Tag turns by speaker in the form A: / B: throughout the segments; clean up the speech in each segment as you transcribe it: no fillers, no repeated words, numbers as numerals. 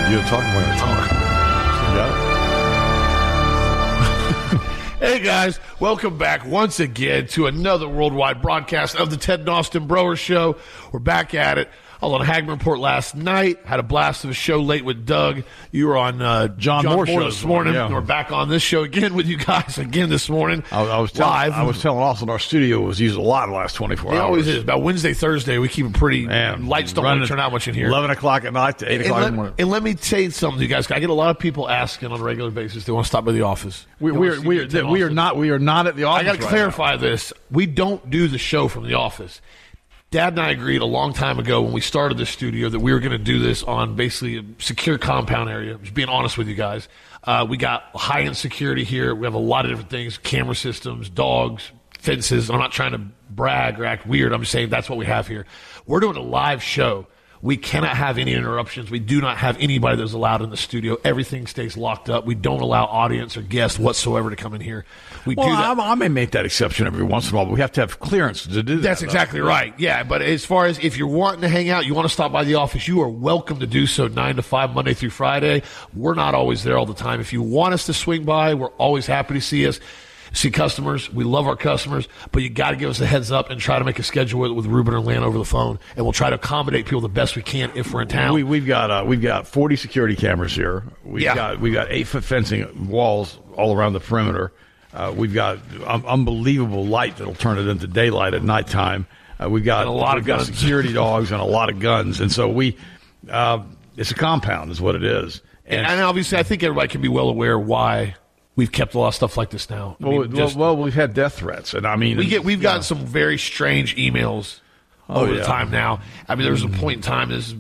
A: You're talking when I talk.
B: Hey guys, welcome back once again to another worldwide broadcast of the Ted and Austin Broer Show. We're back at it. I was on Hagman Report last night. Had a blast of a show late with Doug. You were on John Moore this morning.
A: Yeah.
B: We're back on this show again with you guys again this morning.
A: I was telling Austin our studio was used a lot in the last 24 hours.
B: It always is. About Wednesday, Thursday, we keep it pretty. Lights don't really turn out much in here.
A: 11 o'clock at night to 8 o'clock in the morning.
B: And let me tell you something, you guys. I get a lot of people asking on a regular basis. They want to stop by the office.
A: We are not at the office.
B: I got to clarify this. We don't do the show from the office. Dad and I agreed a long time ago when we started this studio that we were going to do this on basically a secure compound area. Just being honest with you guys. We got high-end security here. We have a lot of different things, camera systems, dogs, fences. I'm not trying to brag or act weird. I'm just saying that's what we have here. We're doing a live show. We cannot have any interruptions. We do not have anybody that's allowed in the studio. Everything stays locked up. We don't allow audience or guests whatsoever to come in here. Do that.
A: I may make that exception every once in a while, but we have to have clearance to do that.
B: That's exactly right. Yeah, but as far as if you're wanting to hang out, you want to stop by the office, you are welcome to do so 9 to 5, Monday through Friday. We're not always there all the time. If you want us to swing by, we're always happy to see us. See customers. We love our customers, but you got to give us a heads up and try to make a schedule with Ruben or Lan over the phone, and we'll try to accommodate people the best we can if we're in town.
A: We've got 40 security cameras here. We've got 8-foot fencing walls all around the perimeter. We've got unbelievable light that'll turn it into daylight at nighttime. We've got
B: a lot of guns.
A: Security dogs and a lot of guns, and so it's a compound, is what it is.
B: And obviously, I think everybody can be well aware why we've kept a lot of stuff like this now.
A: We've had death threats, and I mean,
B: we've gotten some very strange emails over the time now. I mean, there was a point in time, a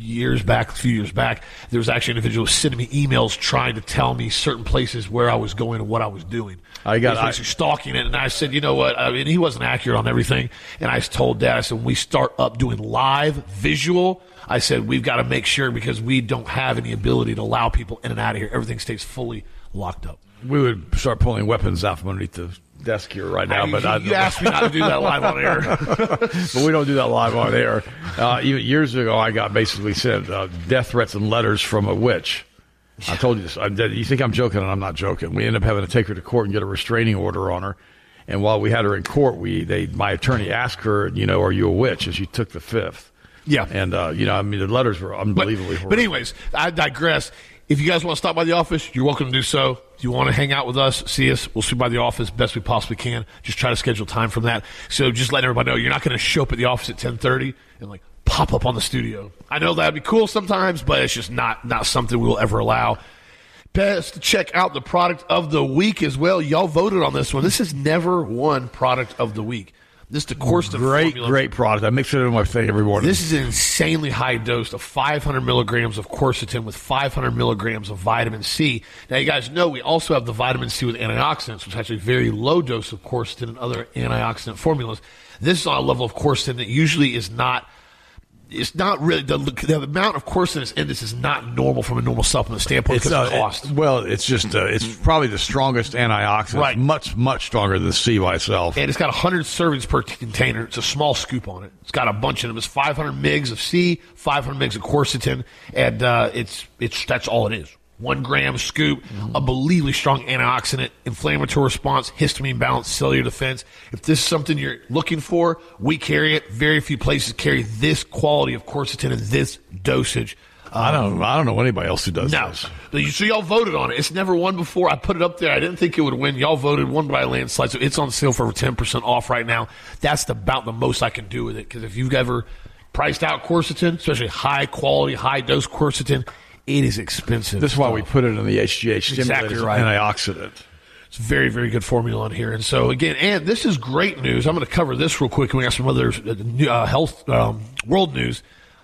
B: few years back, there was actually an individual sending me emails trying to tell me certain places where I was going and what I was doing. He was actually stalking it, and I said, you know what? I mean, he wasn't accurate on everything, and I told Dad, I said, when we start up doing live visual, I said, we've got to make sure, because we don't have any ability to allow people in and out of here. Everything stays fully locked up.
A: We would start pulling weapons out from underneath the desk here right now.
B: You asked me not to do that live on air.
A: But we don't do that live on air. Even years ago, I got basically sent death threats and letters from a witch. I told you this. You think I'm joking, and I'm not joking. We ended up having to take her to court and get a restraining order on her. And while we had her in court, my attorney asked her, are you a witch? And she took the fifth.
B: Yeah.
A: And, the letters were unbelievably horrible.
B: But anyways, I digress. If you guys want to stop by the office, you're welcome to do so. If you want to hang out with us, see us, we'll swing by the office best we possibly can. Just try to schedule time from that. So just letting everybody know, you're not going to show up at the office at 10:30 and pop up on the studio. I know that'd be cool sometimes, but it's just not something we'll ever allow. Best to check out the product of the week as well. Y'all voted on this one. This has never won product of the week. This is the Quercetin formula.
A: Great product. I mix it in my thing every morning.
B: This is an insanely high dose of 500 milligrams of quercetin with 500 milligrams of vitamin C. Now, you guys know we also have the vitamin C with antioxidants, which is actually a very low dose of quercetin and other antioxidant formulas. This is on a level of quercetin that usually is not. It's not really the amount of quercetin in this is not normal from a normal supplement standpoint because of cost.
A: It's probably the strongest antioxidant.
B: Right.
A: Much, much stronger than C by itself.
B: And it's got 100 servings per container. It's a small scoop on it. It's got a bunch of them. It's 500 mgs of C, 500 mgs of quercetin, and that's all it is. 1 gram scoop, unbelievably strong antioxidant, inflammatory response, histamine balance, cellular defense. If this is something you're looking for, we carry it. Very few places carry this quality of quercetin and this dosage.
A: I don't know anybody else who does this.
B: So y'all voted on it. It's never won before. I put it up there. I didn't think it would win. Y'all voted, won by a landslide. So it's on sale for 10% off right now. That's about the most I can do with it. Because if you've ever priced out quercetin, especially high quality, high dose quercetin, it is expensive.
A: This is why we put it in the HGH
B: exactly right.
A: Antioxidant.
B: It's very, very good formula on here. And so, again, and this is great news. I'm going to cover this real quick, and we got some other health world news.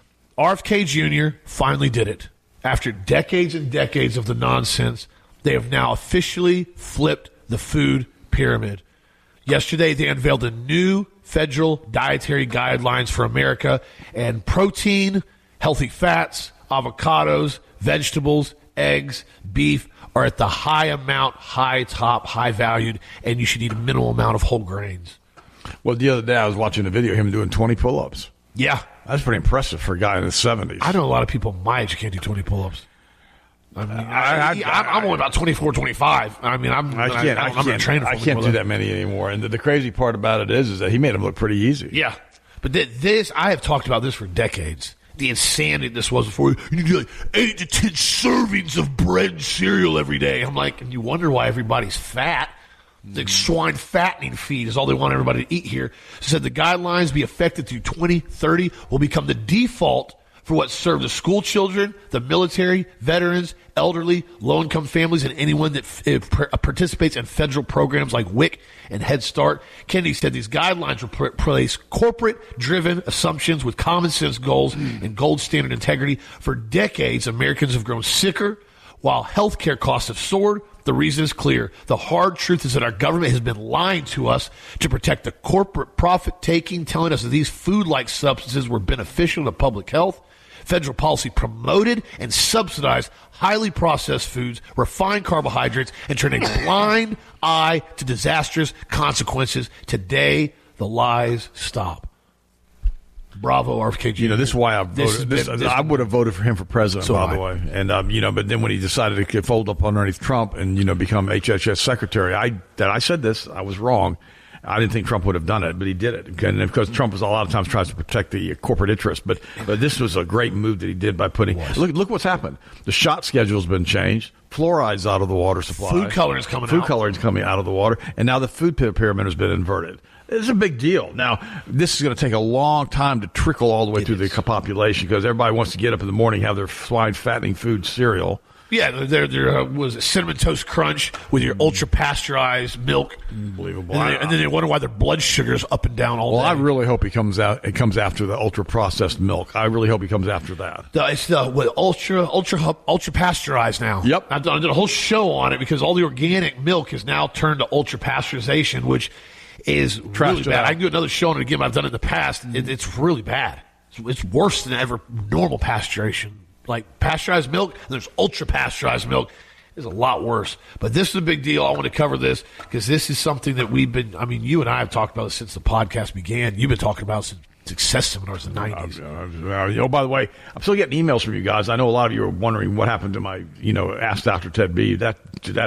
B: RFK Jr. finally did it. After decades and decades of the nonsense, they have now officially flipped the food pyramid. Yesterday, they unveiled a new federal dietary guidelines for America, and protein, healthy fats, avocados, vegetables, eggs, beef are at the high amount, high top, high valued, and you should eat a minimal amount of whole grains.
A: Well, the other day I was watching a video of him doing 20 pull-ups.
B: Yeah.
A: That's pretty impressive for a guy in his 70s.
B: I know a lot of people my age can't do 20 pull-ups. I mean, I'm only about 24, 25. I mean, I'm not training.
A: I can't do that many anymore. And the crazy part about it is that he made them look pretty easy.
B: Yeah, but this I have talked about this for decades. The insanity this was before. You need to do like 8 to 10 servings of bread and cereal every day. I'm like, and you wonder why everybody's fat. The swine fattening feed is all they want everybody to eat here. So said the guidelines be effective through 2030 will become the default for what served the school children, the military, veterans, elderly, low-income families, and anyone that participates in federal programs like WIC and Head Start. Kennedy said these guidelines will replace corporate-driven assumptions with common-sense goals and gold standard integrity. For decades, Americans have grown sicker while health care costs have soared. The reason is clear. The hard truth is that our government has been lying to us to protect the corporate profit-taking, telling us that these food-like substances were beneficial to public health. Federal policy promoted and subsidized highly processed foods, refined carbohydrates, and turned a blind eye to disastrous consequences. Today, the lies stop. Bravo, RFK Jr.
A: You know, this is why I voted. I would have voted for him for president, by the way. And, but then when he decided to fold up underneath Trump and, become HHS secretary, I said this, I was wrong. I didn't think Trump would have done it, but he did it. And because Trump a lot of times tries to protect the corporate interest. But this was a great move that he did by putting, look what's happened. The shot schedule's been changed. Fluoride's out of the water supply.
B: Food coloring's
A: coming out of the water. And now the food pyramid has been inverted. It's a big deal. Now, this is going to take a long time to trickle all the way through the population because everybody wants to get up in the morning, have their swine fattening food cereal.
B: Yeah, there was a Cinnamon Toast Crunch with your ultra-pasteurized milk.
A: Unbelievable.
B: And then they wonder why their blood sugar's up and down all day.
A: Well, I really hope it comes after the ultra-processed milk. I really hope he comes after that.
B: It's the ultra-pasteurized now.
A: Yep.
B: I did a whole show on it because all the organic milk is now turned to ultra-pasteurization, which is really bad. I can do another show on it again, but I've done it in the past. It's really bad. It's worse than ever normal pasteurization. Like pasteurized milk, and there's ultra-pasteurized milk. It's a lot worse. But this is a big deal. I want to cover this because this is something that you and I have talked about since the podcast began. You've been talking about since success seminars in the 90s.
A: By the way, I'm still getting emails from you guys. I know a lot of you are wondering what happened to my, Ask Dr. Ted B. That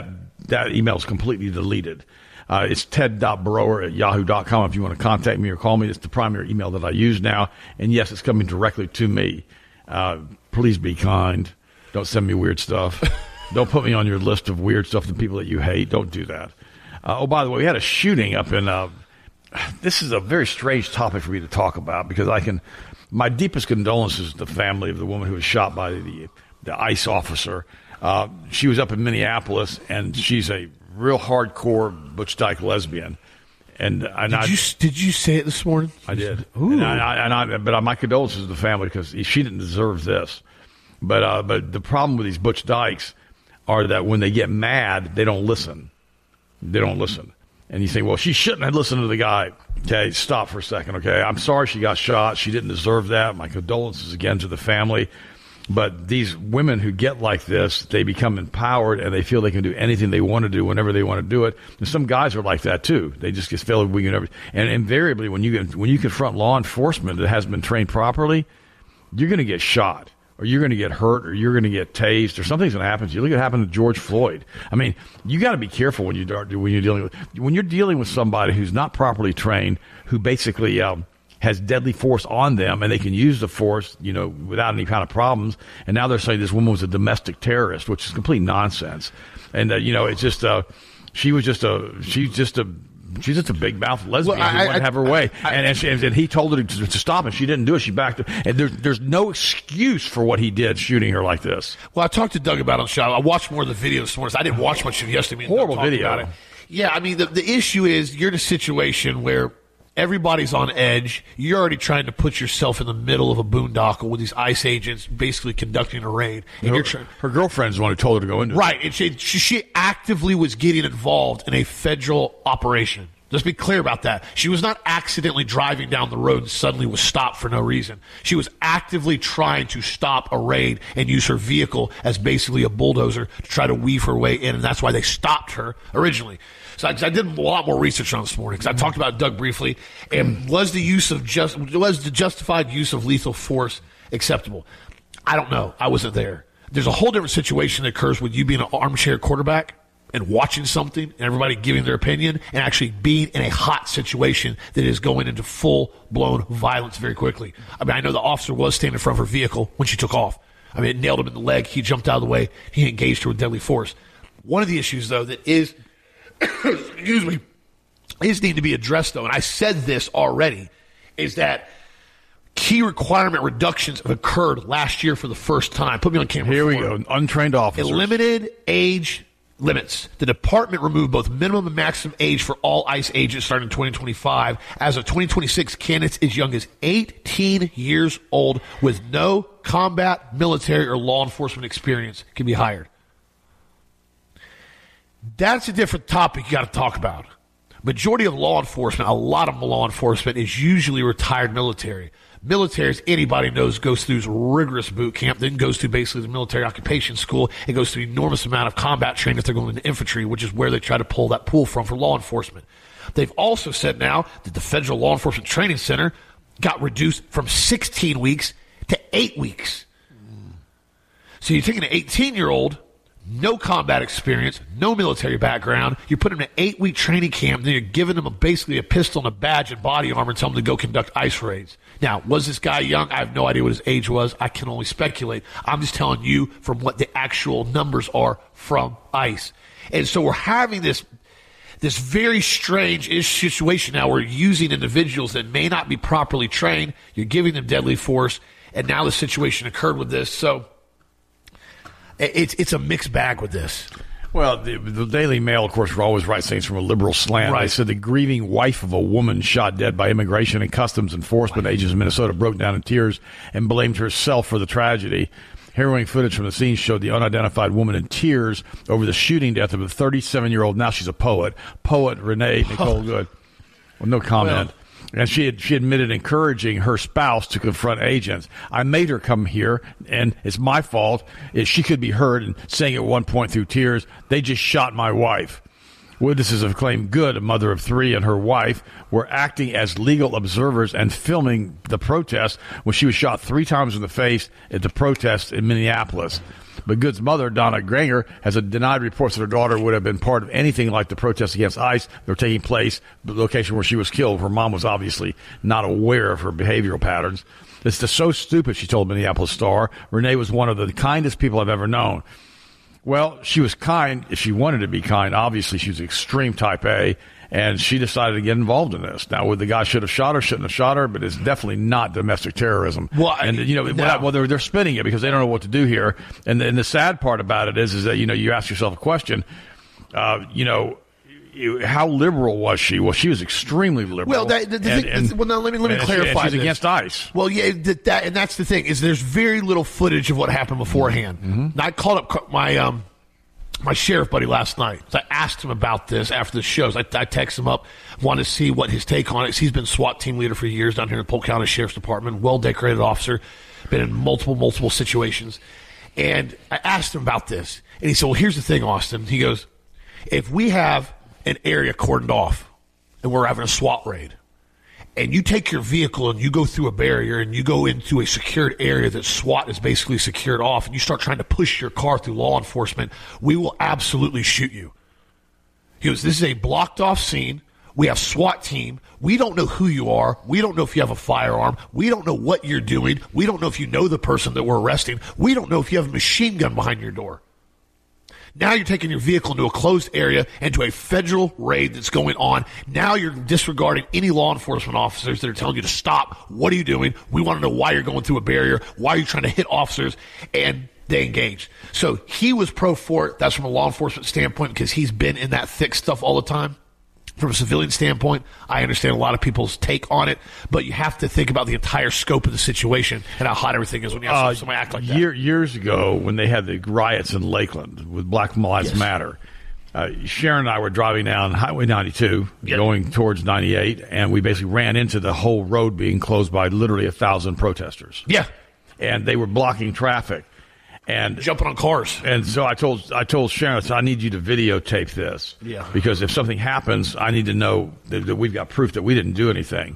A: email is completely deleted. It's ted.brower@yahoo.com if you want to contact me or call me. It's the primary email that I use now. And yes, it's coming directly to me. Please be kind. Don't send me weird stuff. Don't put me on your list of weird stuff, the people that you hate. Don't do that. By the way, we had a shooting up in this is a very strange topic for me to talk about because my deepest condolences to the family of the woman who was shot by the ICE officer. She was up in Minneapolis, and she's a real hardcore Butch Dyke lesbian. And
B: did you say it this morning?
A: I did.
B: Ooh.
A: But my condolences to the family because she didn't deserve this. But the problem with these Butch Dykes are that when they get mad, they don't listen. They don't listen. And you think, well, she shouldn't have listened to the guy. Okay, stop for a second. Okay, I'm sorry she got shot. She didn't deserve that. My condolences again to the family. But these women who get like this, they become empowered and they feel they can do anything they want to do whenever they want to do it. And some guys are like that too. They just feel we can never. And invariably, when you confront law enforcement that hasn't been trained properly, you're going to get shot, or you're going to get hurt, or you're going to get tased, or something's going to happen to you. Look at what happened to George Floyd. I mean, you got to be careful when you're dealing with somebody who's not properly trained, who basically has deadly force on them, and they can use the force, without any kind of problems. And now they're saying this woman was a domestic terrorist, which is complete nonsense. And it's just she's just a big mouth lesbian who wanted to have her way. And he told her to stop, and she didn't do it. She backed up. And there's no excuse for what he did, shooting her like this.
B: Well, I talked to Doug about it on the show. I watched more of the video this morning. So I didn't watch much of it yesterday.
A: Horrible video.
B: About it. Yeah, I mean, the issue is you're in a situation where everybody's on edge. You're already trying to put yourself in the middle of a boondoggle with these ICE agents basically conducting a raid. And
A: her girlfriend's the one who told her to go into it.
B: Right. And she actively was getting involved in a federal operation. Let's be clear about that. She was not accidentally driving down the road and suddenly was stopped for no reason. She was actively trying to stop a raid and use her vehicle as basically a bulldozer to try to weave her way in, and that's why they stopped her originally. So I did a lot more research on this morning because I talked about Doug briefly. And was the justified use of lethal force acceptable? I don't know. I wasn't there. There's a whole different situation that occurs with you being an armchair quarterback and watching something and everybody giving their opinion and actually being in a hot situation that is going into full-blown violence very quickly. I mean, I know the officer was standing in front of her vehicle when she took off. I mean, it nailed him in the leg. He jumped out of the way. He engaged her with deadly force. One of the issues, though, that is, excuse me, is need to be addressed, though, and I said this already, is that key requirement reductions have occurred last year for the first time. Put me on camera.
A: Here we go. Untrained officers.
B: Limited age limits. The department removed both minimum and maximum age for all ICE agents starting in 2025. As of 2026, candidates as young as 18 years old with no combat, military, or law enforcement experience can be hired. That's a different topic you got to talk about. Majority of law enforcement, a lot of law enforcement, is usually retired military. Military, as anybody knows, goes through rigorous boot camp, then goes through basically the military occupation school. It goes through an enormous amount of combat training if they're going into infantry, which is where they try to pull that pool from for law enforcement. They've also said now that the Federal Law Enforcement Training Center got reduced from 16 weeks to 8 weeks. So you're taking an 18-year-old, no combat experience, no military background. You put him in an 8-week training camp, then you're giving him basically a pistol and a badge and body armor and tell him to go conduct ICE raids. Now, was this guy young? I have no idea what his age was. I can only speculate. I'm just telling you from what the actual numbers are from ICE. And so we're having this very strange situation now. We're using individuals that may not be properly trained. You're giving them deadly force, and now the situation occurred with this. So it's a mixed bag with this.
A: Well, the Daily Mail, of course, will always write things from a liberal slant.
B: Right.
A: They said the grieving wife of a woman shot dead by Immigration and Customs Enforcement agents in Minnesota broke down in tears and blamed herself for the tragedy. Harrowing footage from the scene showed the unidentified woman in tears over the shooting death of a 37-year-old. Now she's a poet Renee Nicole Good. Well, no comment. And she admitted encouraging her spouse to confront agents. I made her come here, and it's my fault. She could be heard and saying at one point through tears, they just shot my wife. Witnesses have claimed Good, a mother of 3, and her wife were acting as legal observers and filming the protest when she was shot 3 times in the face at the protest in Minneapolis. But Good's mother, Donna Granger, has denied reports that her daughter would have been part of anything like the protests against ICE that were taking place, the location where she was killed. Her mom was obviously not aware of her behavioral patterns. It's just so stupid, she told Minneapolis Star. Renee was one of the kindest people I've ever known. Well, she was kind if she wanted to be kind. Obviously, she was extreme type A, and she decided to get involved in this. Now, whether the guy should have shot her, shouldn't have shot her, but it's definitely not domestic terrorism. Well, and they're spinning it because they don't know what to do here. And the sad part about it is that you ask yourself a question. How liberal was she? Well, she was extremely liberal.
B: Well, now let me clarify.
A: She's against ICE.
B: Well, yeah, and that's the thing is there's very little footage of what happened beforehand. Mm-hmm. Now, I called up my sheriff buddy last night. So I asked him about this after the shows. I texted him up, wanted to see what his take on it. He's been SWAT team leader for years down here in the Polk County Sheriff's Department, well-decorated officer, been in multiple situations. And I asked him about this. And he said, well, here's the thing, Austin. He goes, if we have an area cordoned off and we're having a SWAT raid, and you take your vehicle and you go through a barrier and you go into a secured area that SWAT is basically secured off, and you start trying to push your car through law enforcement, we will absolutely shoot you. He goes, this is a blocked off scene. We have SWAT team. We don't know who you are. We don't know if you have a firearm. We don't know what you're doing. We don't know if you know the person that we're arresting. We don't know if you have a machine gun behind your door. Now you're taking your vehicle into a closed area, into a federal raid that's going on. Now you're disregarding any law enforcement officers that are telling you to stop. What are you doing? We want to know why you're going through a barrier. Why are you trying to hit officers? And they engaged. So he was pro for it. That's from a law enforcement standpoint because he's been in that thick stuff all the time. From a civilian standpoint, I understand a lot of people's take on it, but you have to think about the entire scope of the situation and how hot everything is when you have somebody act like that.
A: Years ago, when they had the riots in Lakeland with Black Lives Matter, Sharon and I were driving down Highway 92, going towards 98, and we basically ran into the whole road being closed by literally 1,000 protesters.
B: Yeah.
A: And they were blocking traffic. And
B: jumping on cars.
A: And so I told Sharon, I need you to videotape this.
B: Yeah.
A: Because if something happens, I need to know that we've got proof that we didn't do anything.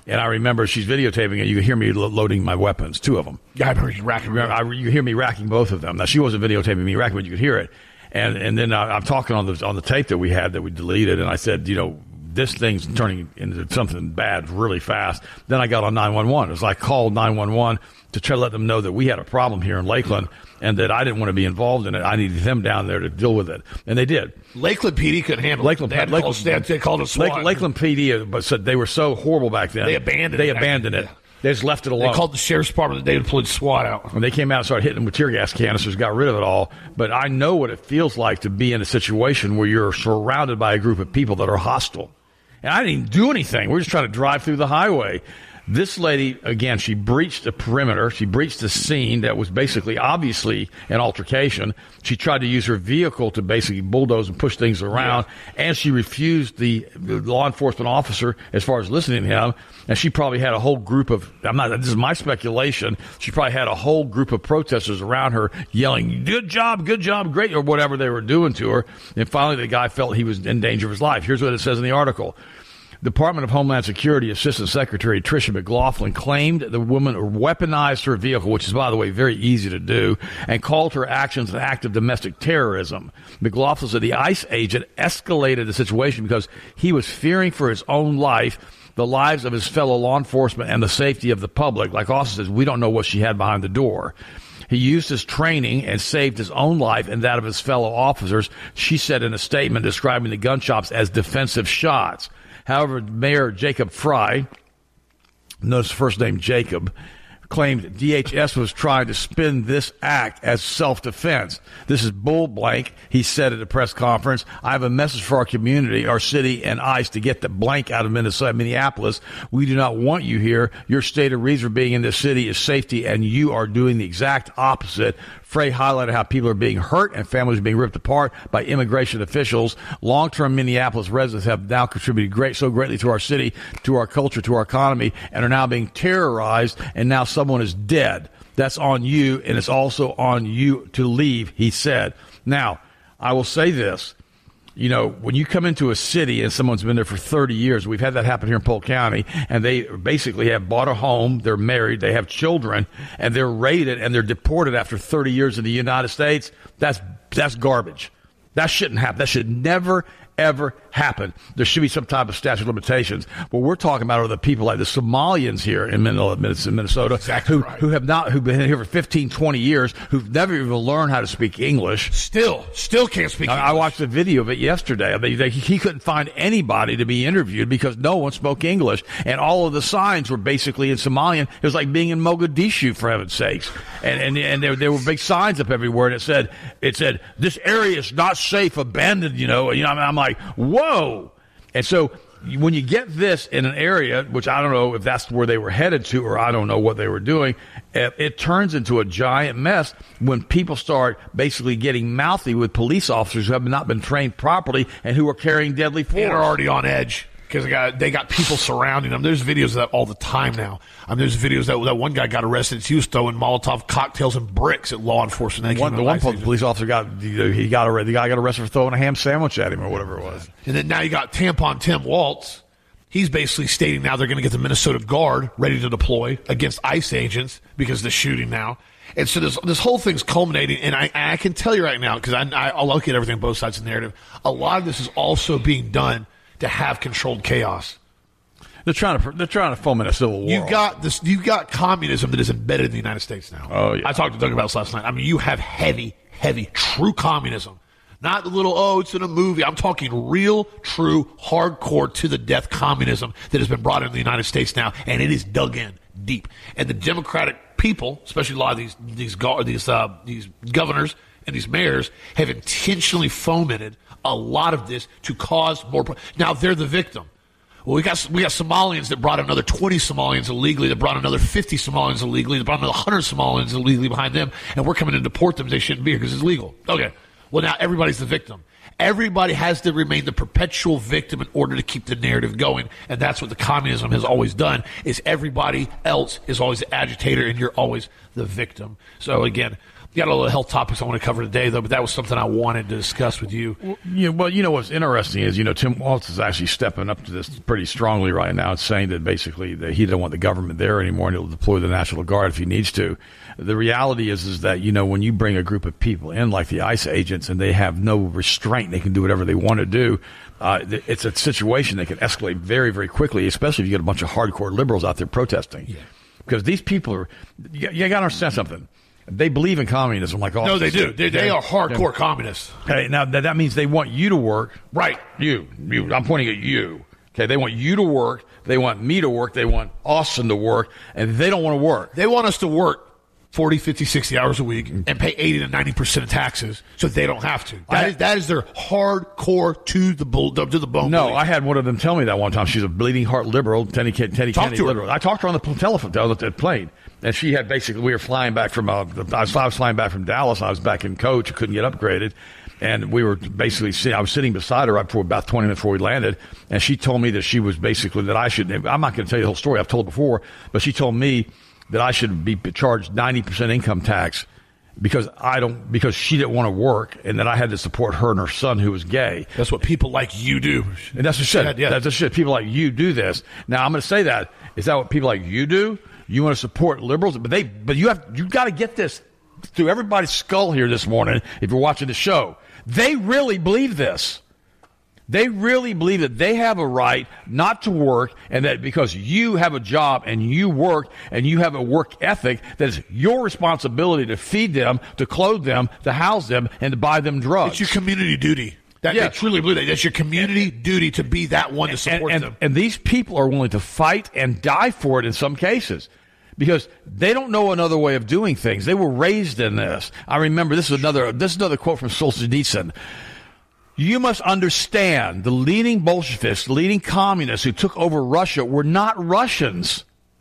A: And I remember she's videotaping it. You can hear me loading my weapons, 2 of them.
B: Yeah, I remember you racking.
A: You hear me racking both of them. Now, she wasn't videotaping me racking, but you could hear it. And then I'm talking on the tape that we had that we deleted, and I said, this thing's turning into something bad really fast. Then I got on 911. It was like I called 911 to try to let them know that we had a problem here in Lakeland and that I didn't want to be involved in it. I needed them down there to deal with it. And they did.
B: Lakeland PD couldn't handle it. They called it SWAT.
A: Lakeland PD, but said they were so horrible back then.
B: They abandoned it.
A: Yeah. They just left it alone.
B: They called the sheriff's department the day they deployed SWAT out.
A: And they came out and started hitting them with tear gas canisters, got rid of it all. But I know what it feels like to be in a situation where you're surrounded by a group of people that are hostile. And I didn't even do anything. We're just trying to drive through the highway. This lady, again, she breached the perimeter. She breached the scene that was basically, obviously, an altercation. She tried to use her vehicle to basically bulldoze and push things around. Yeah. And she refused the law enforcement officer as far as listening to him. And she probably had a whole group of, this is my speculation, she probably had a whole group of protesters around her yelling, good job, great, or whatever they were doing to her. And finally, the guy felt he was in danger of his life. Here's what it says in the article. Department of Homeland Security Assistant Secretary Tricia McLaughlin claimed the woman weaponized her vehicle, which is, by the way, very easy to do, and called her actions an act of domestic terrorism. McLaughlin said the ICE agent escalated the situation because he was fearing for his own life, the lives of his fellow law enforcement, and the safety of the public. Like Austin says, we don't know what she had behind the door. He used his training and saved his own life and that of his fellow officers, she said in a statement describing the gunshots as defensive shots. However, Mayor Jacob Fry, notice the first name Jacob, claimed DHS was trying to spin this act as self-defense. This is bull blank, he said at a press conference. I have a message for our community, our city, and ICE to get the blank out of Minneapolis. We do not want you here. Your stated reason for being in this city is safety, and you are doing the exact opposite. Frey highlighted how people are being hurt and families are being ripped apart by immigration officials. Long-term Minneapolis residents have now contributed so greatly to our city, to our culture, to our economy, and are now being terrorized, and now someone is dead. That's on you, and it's also on you to leave, he said. Now, I will say this. When you come into a city and someone's been there for 30 years, we've had that happen here in Polk County, and they basically have bought a home, they're married, they have children, and they're raided and they're deported after 30 years in the United States, that's garbage. That shouldn't happen. That should never, ever happen. There should be some type of statute of limitations. What we're talking about are the people like the Somalians here in Minnesota,
B: exactly
A: who've been here for 15, 20 years, who've never even learned how to speak English.
B: Still can't speak English.
A: I watched a video of it yesterday. He couldn't find anybody to be interviewed because no one spoke English. And all of the signs were basically in Somalian. It was like being in Mogadishu, for heaven's sakes. And there were big signs up everywhere, and it said, this area is not safe, abandoned, I'm like, whoa. And so when you get this in an area, which I don't know if that's where they were headed to, or I don't know what they were doing, it turns into a giant mess when people start basically getting mouthy with police officers who have not been trained properly and who are carrying deadly force.
B: And are already on edge. Because they got people surrounding them. There's videos of that all the time now. There's videos that one guy got arrested. He was throwing Molotov cocktails and bricks at law enforcement.
A: The one police officer got arrested for throwing a ham sandwich at him or whatever it was.
B: And then now you got Tampon Tim Waltz. He's basically stating now they're going to get the Minnesota Guard ready to deploy against ICE agents because of the shooting now. And so this whole thing's culminating, and I can tell you right now, because I'll look at everything on both sides of the narrative, a lot of this is also being done to have controlled chaos.
A: They're trying to foment a civil war.
B: You've got communism that is embedded in the United States now.
A: Oh yeah.
B: I talked to Doug about this last night. You have heavy, true communism. Not the little, it's in a movie. I'm talking real, true, hardcore, to the death communism that has been brought into the United States now, and it is dug in deep. And the Democratic people, especially a lot of these governors and these mayors, have intentionally fomented a lot of this to cause more. Now they're the victim. Well, we got Somalians that brought another 20 Somalians illegally, that brought another 50 Somalians illegally, that brought another 100 Somalians illegally behind them, and we're coming to deport them. They shouldn't be here because it's legal. Okay. Well, now everybody's the victim. Everybody has to remain the perpetual victim in order to keep the narrative going, and that's what the communism has always done, is everybody else is always the agitator, and you're always the victim. So, again, Got a little health topics I want to cover today, though, but that was something I wanted to discuss with you.
A: Well, you know what's interesting is, Tim Walz is actually stepping up to this pretty strongly right now. It's saying that basically that he doesn't want the government there anymore, and he'll deploy the National Guard if he needs to. The reality is that, when you bring a group of people in like the ICE agents and they have no restraint, they can do whatever they want to do. It's a situation that can escalate very, very quickly, especially if you get a bunch of hardcore liberals out there protesting. Yeah. Because these people you got to understand something. They believe in communism like all.
B: No, they do. They are hardcore communists.
A: Okay, now that means they want you to work.
B: Right.
A: You. I'm pointing at you. Okay, they want you to work. They want me to work. They want Austin to work. And they don't want to work.
B: They want us to work 40, 50, 60 hours a week and pay 80 to 90% of taxes so they don't have to. That is their hardcore to the bone.
A: No,
B: belief.
A: I had one of them tell me that one time. She's a bleeding heart liberal, Teddy Kennedy liberal. I talked to her on the telephone, the plane. And she had we were flying back from, I was flying back from Dallas. I was back in coach. I couldn't get upgraded. And we were basically I was sitting beside her right before about 20 minutes before we landed. And she told me that she was basically that I should, I'm not going to tell you the whole story. I've told before, but she told me that I should be charged 90% income tax because she didn't want to work and that I had to support her and her son who was gay.
B: That's what people like you do.
A: And that's the shit. Yeah. That's the shit. People like you do this. Now I'm going to say that. Is that what people like you do? You want to support liberals, but you got to get this through everybody's skull here this morning. If you're watching the show, they really believe this. They really believe that they have a right not to work, and that because you have a job and you work and you have a work ethic, that it's your responsibility to feed them, to clothe them, to house them, and to buy them drugs.
B: It's your community duty. They truly believe that. That's your community duty to be that one to support them.
A: And these people are willing to fight and die for it in some cases because they don't know another way of doing things. They were raised in this. I remember this is another quote from Solzhenitsyn. You must understand the leading Bolsheviks, the leading communists who took over Russia were not Russians.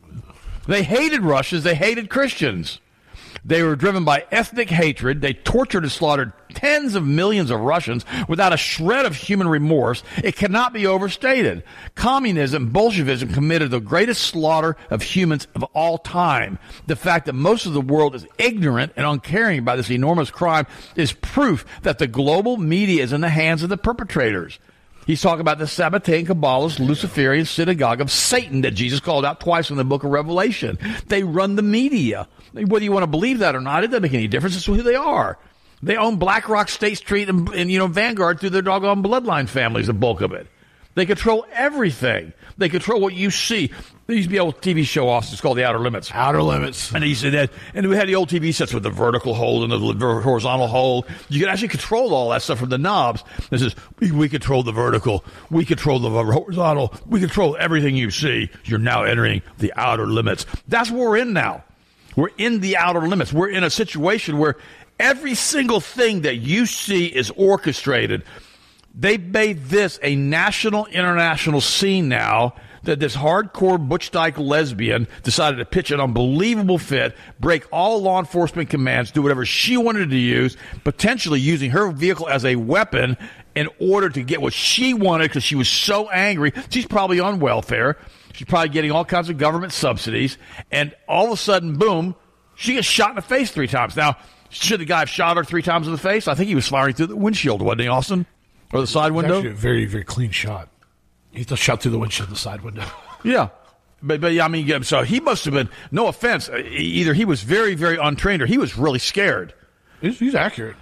A: They hated Russians. They hated Christians. They were driven by ethnic hatred. They tortured and slaughtered tens of millions of Russians without a shred of human remorse. It cannot be overstated. Communism, Bolshevism committed the greatest slaughter of humans of all time. The fact that most of the world is ignorant and uncaring about this enormous crime is proof that the global media is in the hands of the perpetrators. He's talking about the Sabbatean, Kabbalist, Luciferian synagogue of Satan that Jesus called out twice in the book of Revelation. They run the media. Whether you want to believe that or not, it doesn't make any difference. It's who they are. They own BlackRock, State Street, and Vanguard through their doggone bloodline families, the bulk of it. They control everything. They control what you see. There used to be an old TV show, Austin, it's called The Outer Limits.
B: Outer Limits.
A: And he said that, and we had the old TV sets with the vertical hold and the horizontal hold. You could actually control all that stuff from the knobs. This is, we control the vertical, we control the horizontal, we control everything you see. You're now entering the outer limits. That's what we're in now. We're in the outer limits. We're in a situation where every single thing that you see is orchestrated. They made this a national, international scene now that this hardcore Butch Dyke lesbian decided to pitch an unbelievable fit, break all law enforcement commands, do whatever she wanted to use, potentially using her vehicle as a weapon in order to get what she wanted because she was so angry. She's probably on welfare. She's probably getting all kinds of government subsidies. And all of a sudden, boom, she gets shot in the face 3 times. Now, should the guy have shot her 3 times in the face? I think he was firing through the windshield, wasn't he, Austin? Or the side window?
B: Actually a very, very clean shot. He just shot through the windshield, the side window.
A: Yeah. But I mean, so he must have been, no offense, either he was very, very untrained or he was really scared.
B: He's accurate.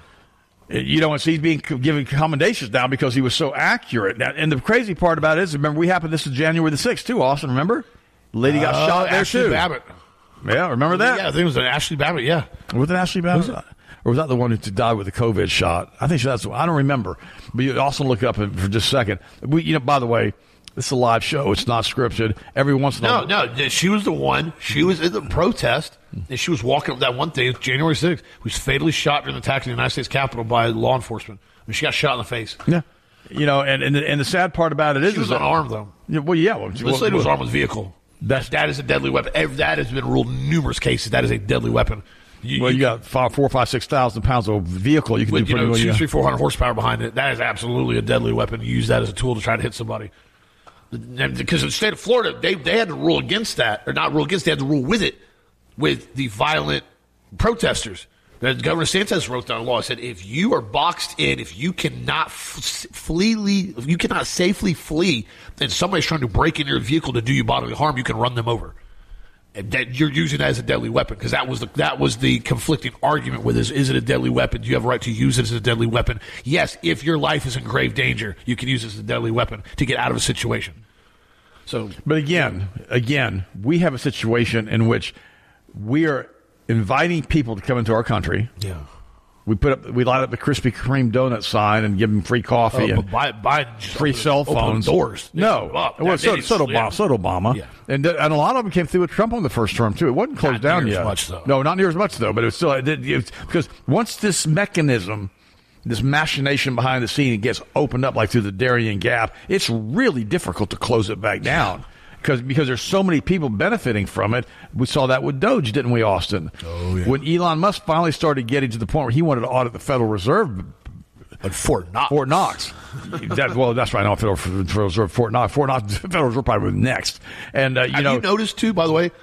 A: And so he's being given commendations now because he was so accurate. Now, and the crazy part about it is, remember, this is January the 6th, too, Austin, remember? Lady got shot there,
B: Ashley
A: too.
B: Babbitt.
A: Yeah, remember that?
B: Yeah, I think it was an Ashley Babbitt, yeah.
A: Was it Ashley Babbitt? Or was that the one who died with the COVID shot? I think that's the one. I don't remember. But you also look it up for just a second. By the way, this is a live show. It's not scripted. Every once in a while.
B: No, she was the one. She was in the protest, and she was walking up that one thing, January 6th, who was fatally shot during the attack in the United States Capitol by law enforcement. I mean, she got shot in the face.
A: Yeah. And the sad part about it is...
B: She was unarmed, though.
A: Yeah, well, yeah.
B: This lady was armed with a vehicle. That is a deadly weapon. That has been ruled in numerous cases. That is a deadly weapon.
A: You got 4,000, 5,000, 6,000 pounds of vehicle. You can do pretty well.
B: 200, 400 horsepower behind it. That is absolutely a deadly weapon. You use that as a tool to try to hit somebody. Because in the state of Florida, they had to rule against that, or not rule against. They had to rule with it, with the violent protesters. Governor Sanchez wrote down a law. He said, if you are boxed in, if you cannot if you cannot safely flee, and somebody's trying to break into your vehicle to do you bodily harm, you can run them over. And that you're using it as a deadly weapon, because that was the conflicting argument with is it a deadly weapon? Do you have a right to use it as a deadly weapon? Yes, if your life is in grave danger, you can use it as a deadly weapon to get out of a situation. So,
A: but again, we have a situation in which we are inviting people to come into our country.
B: Yeah.
A: We light up the Krispy Kreme donut sign and give them free coffee and
B: Biden
A: free cell phones.
B: Doors.
A: No, well, so did Obama,
B: yeah.
A: and a lot of them came through with Trump on the first term too. It wasn't closed down yet.
B: Much, though.
A: No, not near as much though. But it's still because once this mechanism, this machination behind the scene gets opened up like through the Darien Gap, it's really difficult to close it back down. Because there's so many people benefiting from it. We saw that with Doge, didn't we, Austin?
B: Oh, yeah.
A: When Elon Musk finally started getting to the point where he wanted to audit the Federal Reserve.
B: At Fort Knox.
A: Fort Knox. That's right. No, Federal Reserve, Fort Knox. Federal Reserve probably was next. And,
B: Have you noticed, too, by the way,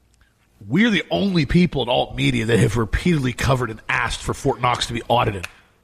B: we're the only people in alt media that have repeatedly covered and asked for Fort Knox to be audited.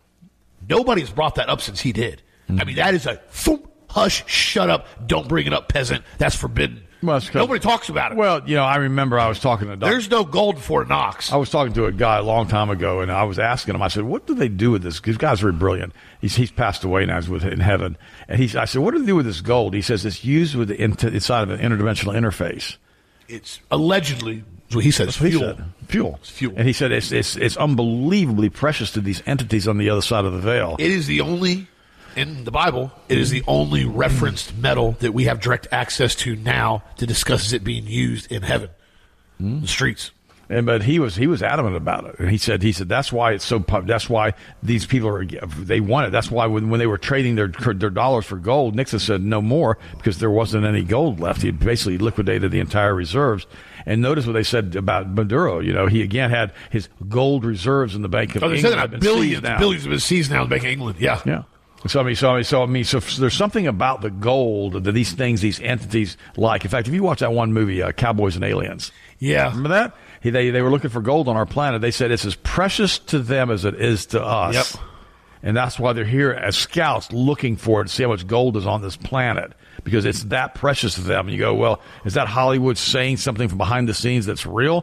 B: Nobody's brought that up since he did. Mm-hmm. I mean, that is a hush, shut up, don't bring it up, peasant. That's forbidden.
A: Well,
B: nobody talks about it.
A: Well, I remember I was talking to
B: There's no gold in Fort Knox.
A: I was talking to a guy a long time ago, and I was asking him, I said, what do they do with this? These guys are brilliant. He's passed away now. He's in heaven. And I said, what do they do with this gold? He says it's used with inside of an interdimensional interface.
B: It's allegedly, what he said, fuel.
A: Fuel.
B: It's fuel.
A: And he said it's unbelievably precious to these entities on the other side of the veil.
B: It is the only... In the Bible, it is the only referenced metal that we have direct access to now to discuss it being used in heaven, the streets.
A: But he was adamant about it, and he said that's why it's so. That's why these people they want it. That's why when they were trading their dollars for gold, Nixon said no more because there wasn't any gold left. He had basically liquidated the entire reserves. And notice what they said about Maduro. He again had his gold reserves in the Bank of England.
B: They said billions have been seized now in the Bank of England. Yeah.
A: Yeah. So there's something about the gold that these entities like. In fact, if you watch that one movie, Cowboys and Aliens,
B: yeah,
A: remember that? They were looking for gold on our planet. They said it's as precious to them as it is to us.
B: Yep.
A: And that's why they're here as scouts looking for it to see how much gold is on this planet, because it's that precious to them. And you go, well, is that Hollywood saying something from behind the scenes that's real?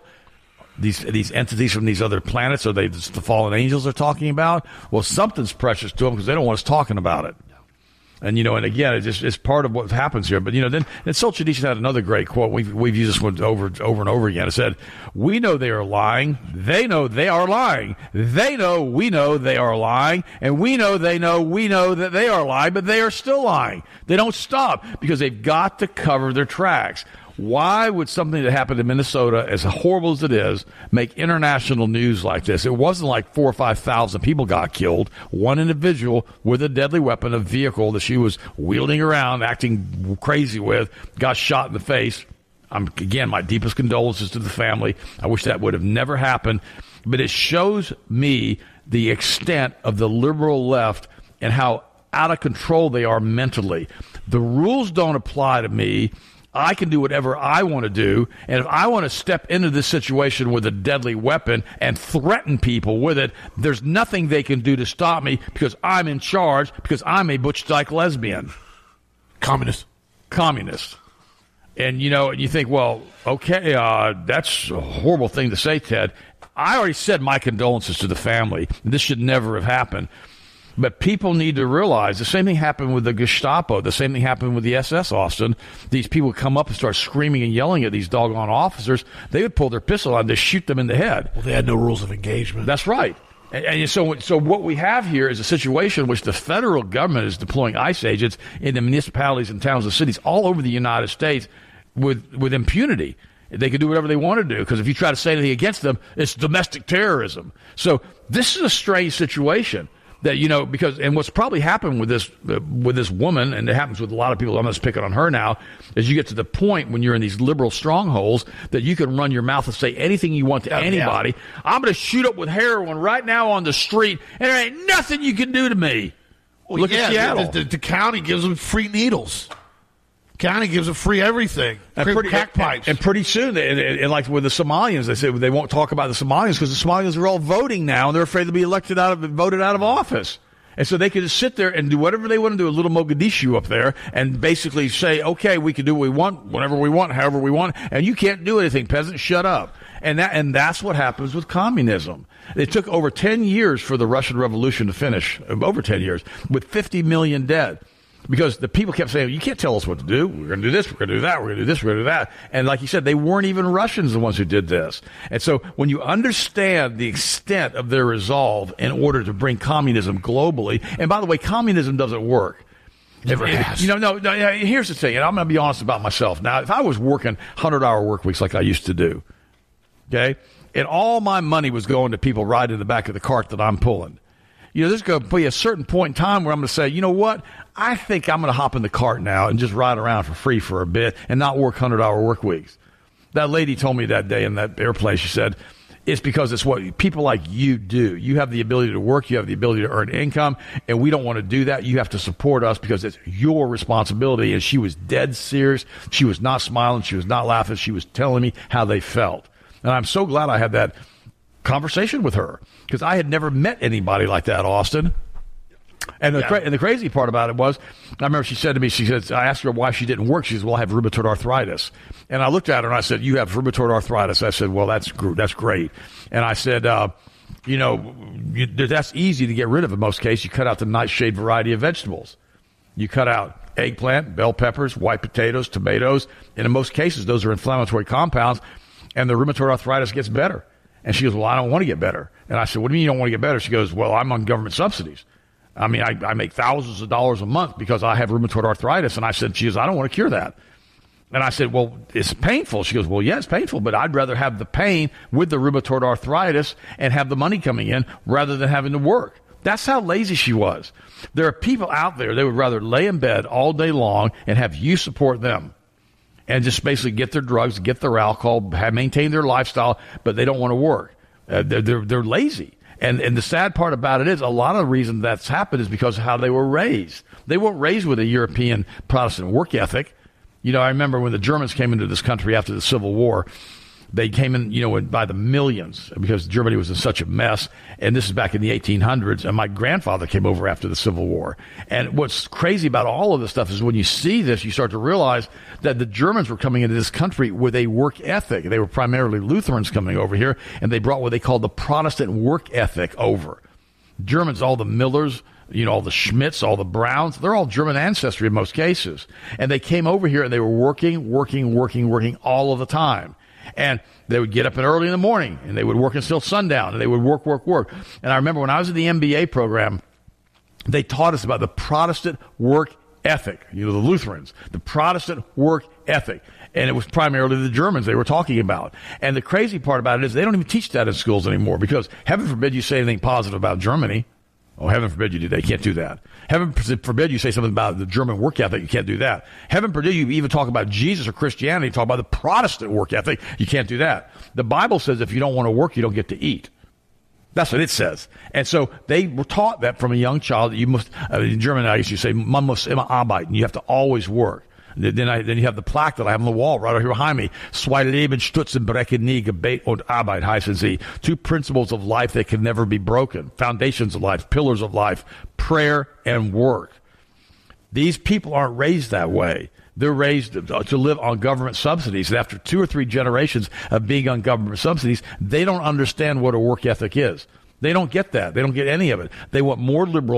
A: These entities from these other planets, are they just the fallen angels they're talking about? Well, something's precious to them because they don't want us talking about it. And, and again, it's part of what happens here. But, then Solzhenitsyn had another great quote. We've used this one over and over again. It said, we know they are lying. They know they are lying. They know we know they are lying. And we know they know we know that they are lying, but they are still lying. They don't stop because they've got to cover their tracks. Why would something that happened in Minnesota, as horrible as it is, make international news like this? It wasn't like 4,000 or 5,000 people got killed. One individual with a deadly weapon, a vehicle that she was wielding around, acting crazy with, got shot in the face. Again, my deepest condolences to the family. I wish that would have never happened. But it shows me the extent of the liberal left and how out of control they are mentally. The rules don't apply to me. I can do whatever I want to do, and if I want to step into this situation with a deadly weapon and threaten people with it, there's nothing they can do to stop me because I'm in charge, because I'm a butch dyke lesbian.
B: Communist.
A: And, you think, well, okay, that's a horrible thing to say, Ted. I already said my condolences to the family. This should never have happened. But people need to realize the same thing happened with the Gestapo. The same thing happened with the SS, Austin. These people come up and start screaming and yelling at these doggone officers. They would pull their pistol out and just shoot them in the head.
B: Well, they had no rules of engagement.
A: That's right. And so what we have here is a situation in which the federal government is deploying ICE agents into municipalities and towns and cities all over the United States with impunity. They can do whatever they want to do, because if you try to say anything against them, it's domestic terrorism. So this is a strange situation. That, because, and what's probably happened with this woman, and it happens with a lot of people, I'm just picking on her now, is you get to the point when you're in these liberal strongholds that you can run your mouth and say anything you want to anybody. Yeah. I'm going to shoot up with heroin right now on the street, and there ain't nothing you can do to me.
B: Well, look at Seattle. The county gives them free needles. County gives it free everything. Crack pipes.
A: And pretty soon, and like with the Somalians, they said they won't talk about the Somalians because the Somalians are all voting now, and they're afraid to be voted out of office. And so they could just sit there and do whatever they want to do, a little Mogadishu up there, and basically say, okay, we can do what we want, whenever we want, however we want, and you can't do anything, peasant, shut up. And that's what happens with communism. It took over 10 years for the Russian Revolution to finish, over 10 years, with 50 million dead. Because the people kept saying, you can't tell us what to do. We're going to do this, we're going to do that, we're going to do this, we're going to do that. And like you said, they weren't even Russians, the ones who did this. And so when you understand the extent of their resolve in order to bring communism globally, and by the way, communism doesn't work.
B: Never has.
A: No, here's the thing, and I'm going to be honest about myself. Now, if I was working 100-hour work weeks like I used to do, okay, and all my money was going to people riding in the back of the cart that I'm pulling, there's going to be a certain point in time where I'm going to say, you know what? I think I'm going to hop in the cart now and just ride around for free for a bit and not work 100-hour work weeks. That lady told me that day in that airplane, she said, it's because it's what people like you do. You have the ability to work. You have the ability to earn income, and we don't want to do that. You have to support us because it's your responsibility. And she was dead serious. She was not smiling. She was not laughing. She was telling me how they felt. And I'm so glad I had that conversation with her because I had never met anybody like that, Austin. And the crazy part about it was, I remember she said to me, I asked her why she didn't work. She said, well, I have rheumatoid arthritis. And I looked at her and I said, you have rheumatoid arthritis. I said, well, that's great. And I said, that's easy to get rid of in most cases. You cut out the nightshade variety of vegetables. You cut out eggplant, bell peppers, white potatoes, tomatoes. And in most cases, those are inflammatory compounds, and the rheumatoid arthritis gets better. And she goes, well, I don't want to get better. And I said, what do you mean you don't want to get better? She goes, well, I'm on government subsidies. I mean, I make thousands of dollars a month because I have rheumatoid arthritis. And I said, she goes, I don't want to cure that. And I said, well, it's painful. She goes, well, yeah, it's painful, but I'd rather have the pain with the rheumatoid arthritis and have the money coming in rather than having to work. That's how lazy she was. There are people out there, they would rather lay in bed all day long and have you support them and just basically get their drugs, get their alcohol, maintain their lifestyle, but they don't want to work. They're lazy. And the sad part about it is a lot of the reason that's happened is because of how they were raised. They weren't raised with a European Protestant work ethic. I remember when the Germans came into this country after the Civil War, they came in, by the millions because Germany was in such a mess. And this is back in the 1800s. And my grandfather came over after the Civil War. And what's crazy about all of this stuff is when you see this, you start to realize that the Germans were coming into this country with a work ethic. They were primarily Lutherans coming over here, and they brought what they called the Protestant work ethic over. Germans, all the Millers, all the Schmidts, all the Browns, they're all German ancestry in most cases. And they came over here and they were working all of the time. And they would get up early in the morning and they would work until sundown and they would work. And I remember when I was in the MBA program, they taught us about the Protestant work ethic, the Lutherans, the Protestant work ethic. And it was primarily the Germans they were talking about. And the crazy part about it is they don't even teach that in schools anymore because heaven forbid you say anything positive about Germany. Oh, heaven forbid you do that. You can't do that. Heaven forbid you say something about the German work ethic. You can't do that. Heaven forbid you even talk about Jesus or Christianity, talk about the Protestant work ethic. You can't do that. The Bible says if you don't want to work, you don't get to eat. That's what it says. And so they were taught that from a young child that you must, in German, I used to say, man muss immer arbeiten. You have to always work. Then you have the plaque that I have on the wall right over here behind me. Zwei Leben stützen brechen nie, Gebet und Arbeit heißen sie. Two principles of life that can never be broken. Foundations of life, pillars of life, prayer and work. These people aren't raised that way. They're raised to live on government subsidies. And after 2 or 3 generations of being on government subsidies, they don't understand what a work ethic is. They don't get that. They don't get any of it. They want more liberal.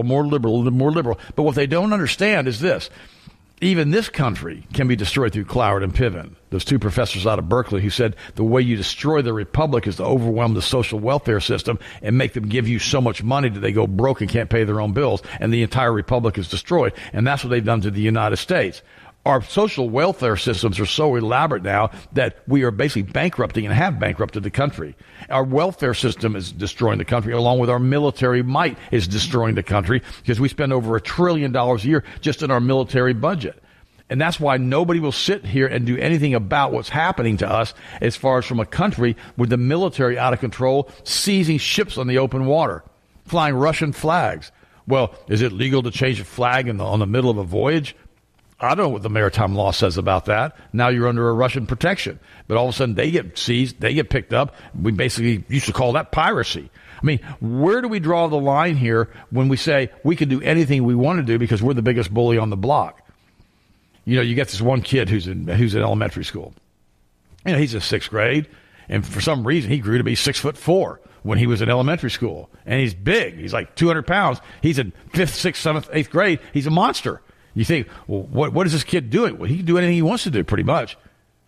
A: But what they don't understand is this. Even this country can be destroyed through Cloward and Piven, those 2 professors out of Berkeley who said the way you destroy the republic is to overwhelm the social welfare system and make them give you so much money that they go broke and can't pay their own bills, and the entire republic is destroyed. And that's what they've done to the United States. Our social welfare systems are so elaborate now that we are basically bankrupting and have bankrupted the country. Our welfare system is destroying the country, along with our military might is destroying the country because we spend over $1 trillion a year just in our military budget. And that's why nobody will sit here and do anything about what's happening to us as far as from a country with the military out of control, seizing ships on the open water, flying Russian flags. Well, is it legal to change a flag on the middle of a voyage? I don't know what the maritime law says about that. Now you're under a Russian protection. But all of a sudden they get seized, they get picked up. We basically used to call that piracy. I mean, where do we draw the line here when we say we can do anything we want to do because we're the biggest bully on the block? You know, you get this one kid who's in elementary school. You know, he's in 6th grade, and for some reason he grew to be 6'4" when he was in elementary school. And he's big. He's like 200 pounds. He's in 5th, 6th, 7th, 8th grade. He's a monster. You think, well, what is this kid doing? Well, he can do anything he wants to do, pretty much.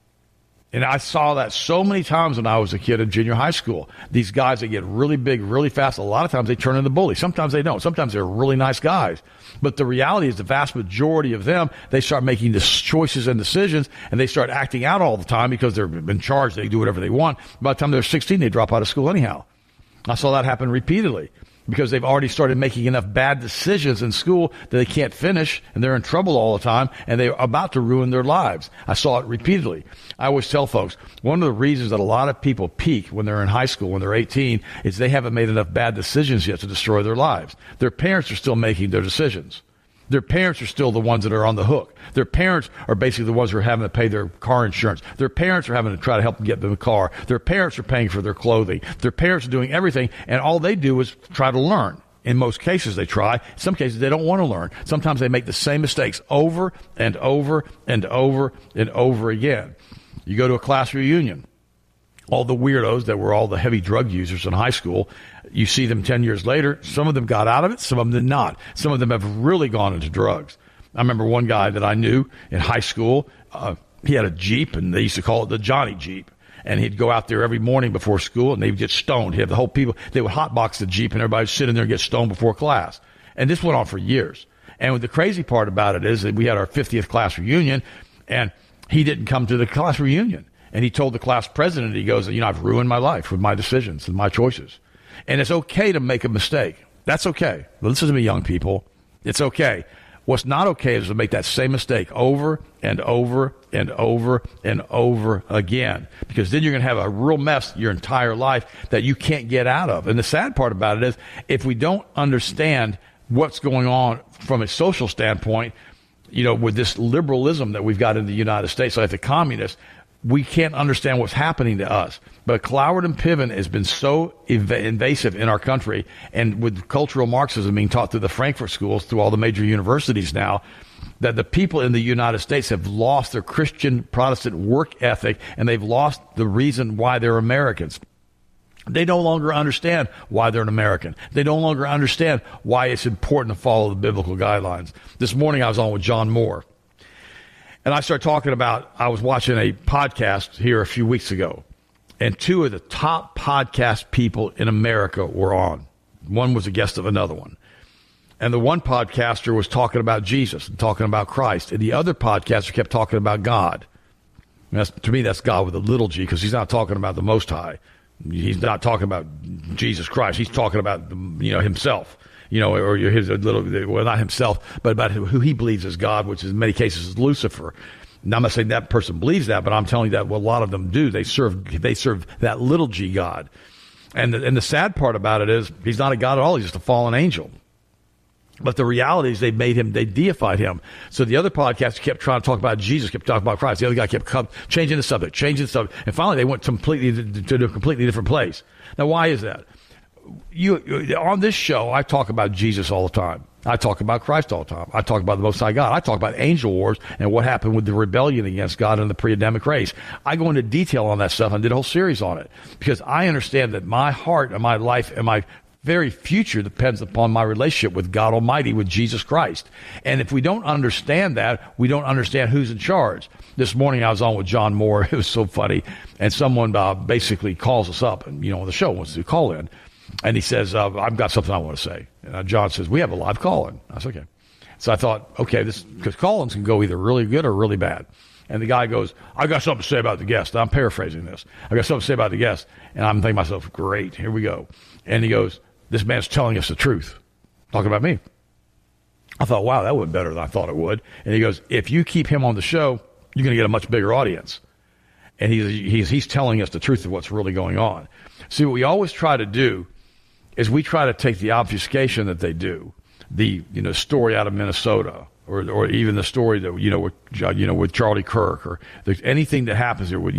A: And I saw that so many times when I was a kid in junior high school. These guys that get really big, really fast, a lot of times they turn into bullies. Sometimes they don't. Sometimes they're really nice guys. But the reality is the vast majority of them, they start making choices and decisions, and they start acting out all the time because they're in charge. They do whatever they want. By the time they're 16, they drop out of school anyhow. I saw that happen repeatedly, because they've already started making enough bad decisions in school that they can't finish, and they're in trouble all the time, and they're about to ruin their lives. I saw it repeatedly. I always tell folks, one of the reasons that a lot of people peak when they're in high school, when they're 18, is they haven't made enough bad decisions yet to destroy their lives. Their parents are still making their decisions. Their parents are still the ones that are on the hook. Their parents are basically the ones who are having to pay their car insurance. Their parents are having to try to help them get them a car. Their parents are paying for their clothing. Their parents are doing everything, and all they do is try to learn. In most cases, they try. In some cases, they don't want to learn. Sometimes they make the same mistakes over and over and over and over again. You go to a class reunion. All the weirdos that were all the heavy drug users in high school, you see them 10 years later. Some of them got out of it. Some of them did not. Some of them have really gone into drugs. I remember one guy that I knew in high school. He had a Jeep, and they used to call it the Johnny Jeep. And he'd go out there every morning before school, and they would get stoned. He'd have the whole people. They would hotbox the Jeep, and everybody would sit in there and get stoned before class. And this went on for years. And the crazy part about it is that we had our 50th class reunion, and he didn't come to the class reunion. And he told the class president, he goes, I've ruined my life with my decisions and my choices. And it's okay to make a mistake. That's okay. Listen to me, young people. It's okay. What's not okay is to make that same mistake over and over and over and over again, because then you're going to have a real mess your entire life that you can't get out of. And the sad part about it is, if we don't understand what's going on from a social standpoint, with this liberalism that we've got in the United States, like the communists, we can't understand what's happening to us. But Cloward and Piven has been so invasive in our country, and with cultural Marxism being taught through the Frankfurt schools, through all the major universities now, that the people in the United States have lost their Christian Protestant work ethic, and they've lost the reason why they're Americans. They no longer understand why they're an American. They no longer understand why it's important to follow the biblical guidelines. This morning I was on with John Moore. And I started talking about, I was watching a podcast here a few weeks ago, and two of the top podcast people in America were on. One was a guest of another one. And the one podcaster was talking about Jesus and talking about Christ, and the other podcaster kept talking about God. To me, that's God with a little g, because he's not talking about the Most High. He's not talking about Jesus Christ. He's talking about, himself. Or his little, well, not himself, but about who he believes is God, which in many cases is Lucifer. Now, I'm not saying that person believes that, but I'm telling you that what a lot of them do. They serve that little g God. And the sad part about it is he's not a God at all. He's just a fallen angel. But the reality is they deified him. So the other podcast kept trying to talk about Jesus, kept talking about Christ. The other guy kept changing the subject. And finally they went to a completely different place. Now, why is that? On this show, I talk about Jesus all the time. I talk about Christ all the time. I talk about the Most High God. I talk about angel wars and what happened with the rebellion against God in the pre-Adamic race. I go into detail on that stuff and did a whole series on it, because I understand that my heart and my life and my very future depends upon my relationship with God Almighty, with Jesus Christ. And if we don't understand that, we don't understand who's in charge. This morning I was on with John Moore. It was so funny. And someone basically calls us up and, on the show wants to call in. And he says, I've got something I want to say. And John says, we have a live call-in. I said, okay. So I thought, okay, because call-ins can go either really good or really bad. And the guy goes, I got something to say about the guest. I'm paraphrasing this. I got something to say about the guest. And I'm thinking to myself, great, here we go. And he goes, this man's telling us the truth. Talking about me. I thought, wow, that went better than I thought it would. And he goes, if you keep him on the show, you're going to get a much bigger audience. And he's telling us the truth of what's really going on. See, what we always try to do is we try to take the obfuscation that they do, the story out of Minnesota, or even the story that with Charlie Kirk, or there's anything that happens here.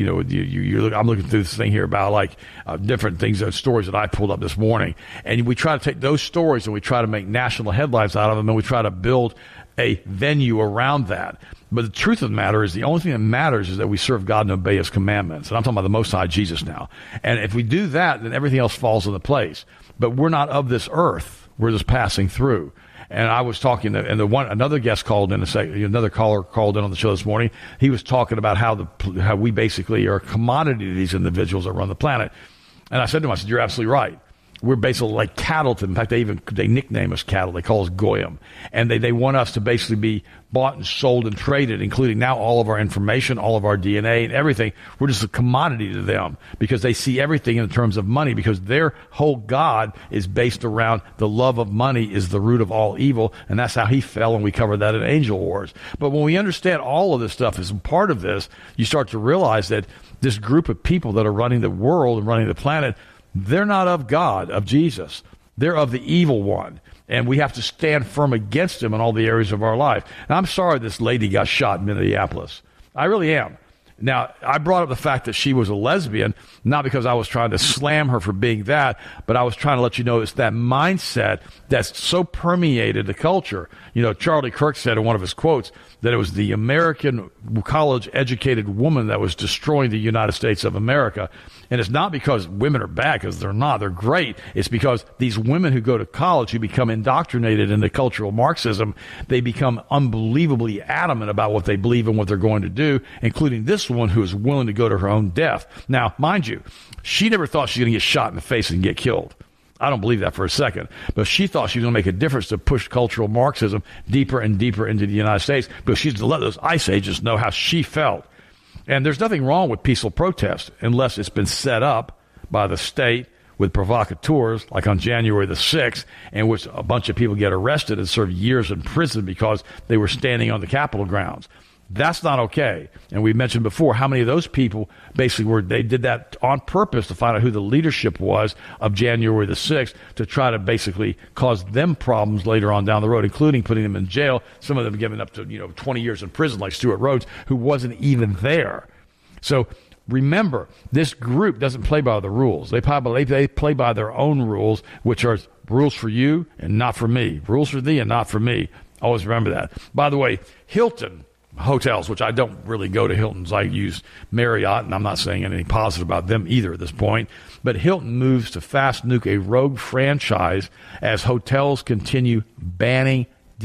A: I'm looking through this thing here about like different things, stories that I pulled up this morning, and we try to take those stories and we try to make national headlines out of them, and we try to build a venue around that. But the truth of the matter is, the only thing that matters is that we serve God and obey His commandments. And I'm talking about the Most High Jesus now. And if we do that, then everything else falls into place. But we're not of this earth. We're just passing through. And I was talking, and another guest called in, another caller called in on the show this morning. He was talking about how we basically are a commodity to these individuals that run the planet. And I said to him, you're absolutely right. We're basically like cattle. In fact, they nickname us cattle. They call us goyim. And they want us to basically be bought and sold and traded, including now all of our information, all of our DNA and everything. We're just a commodity to them because they see everything in terms of money, because their whole God is based around the love of money is the root of all evil. And that's how he fell. And we covered that in Angel Wars. But when we understand all of this stuff is part of this, you start to realize that this group of people that are running the world and running the planet, they're not of God, of Jesus. They're of the evil one. And we have to stand firm against him in all the areas of our life. And I'm sorry this lady got shot in Minneapolis. I really am. Now, I brought up the fact that she was a lesbian, not because I was trying to slam her for being that, but I was trying to let you know it's that mindset that's so permeated the culture. Charlie Kirk said in one of his quotes that it was the American college-educated woman that was destroying the United States of America. And it's not because women are bad, because they're not. They're great. It's because these women who go to college, who become indoctrinated into cultural Marxism, they become unbelievably adamant about what they believe and what they're going to do, including this one who is willing to go to her own death. Now, mind you, she never thought she was going to get shot in the face and get killed. I don't believe that for a second. But she thought she was going to make a difference to push cultural Marxism deeper and deeper into the United States, because she's to let those ice agents know how she felt. And there's nothing wrong with peaceful protest unless it's been set up by the state with provocateurs, like on January the 6th, in which a bunch of people get arrested and serve years in prison because they were standing on the Capitol grounds. That's not okay. And we mentioned before how many of those people basically they did that on purpose to find out who the leadership was of January the 6th to try to basically cause them problems later on down the road, including putting them in jail. Some of them giving up to 20 years in prison, like Stuart Rhodes, who wasn't even there. So remember, this group doesn't play by the rules. They play by their own rules, which are rules for you and not for me. Rules for thee and not for me. Always remember that. By the way, Hilton hotels, which I don't really go to Hilton's. I use Marriott, and I'm not saying anything positive about them either at this point. But Hilton moves to fast nuke a rogue franchise as hotels continue banning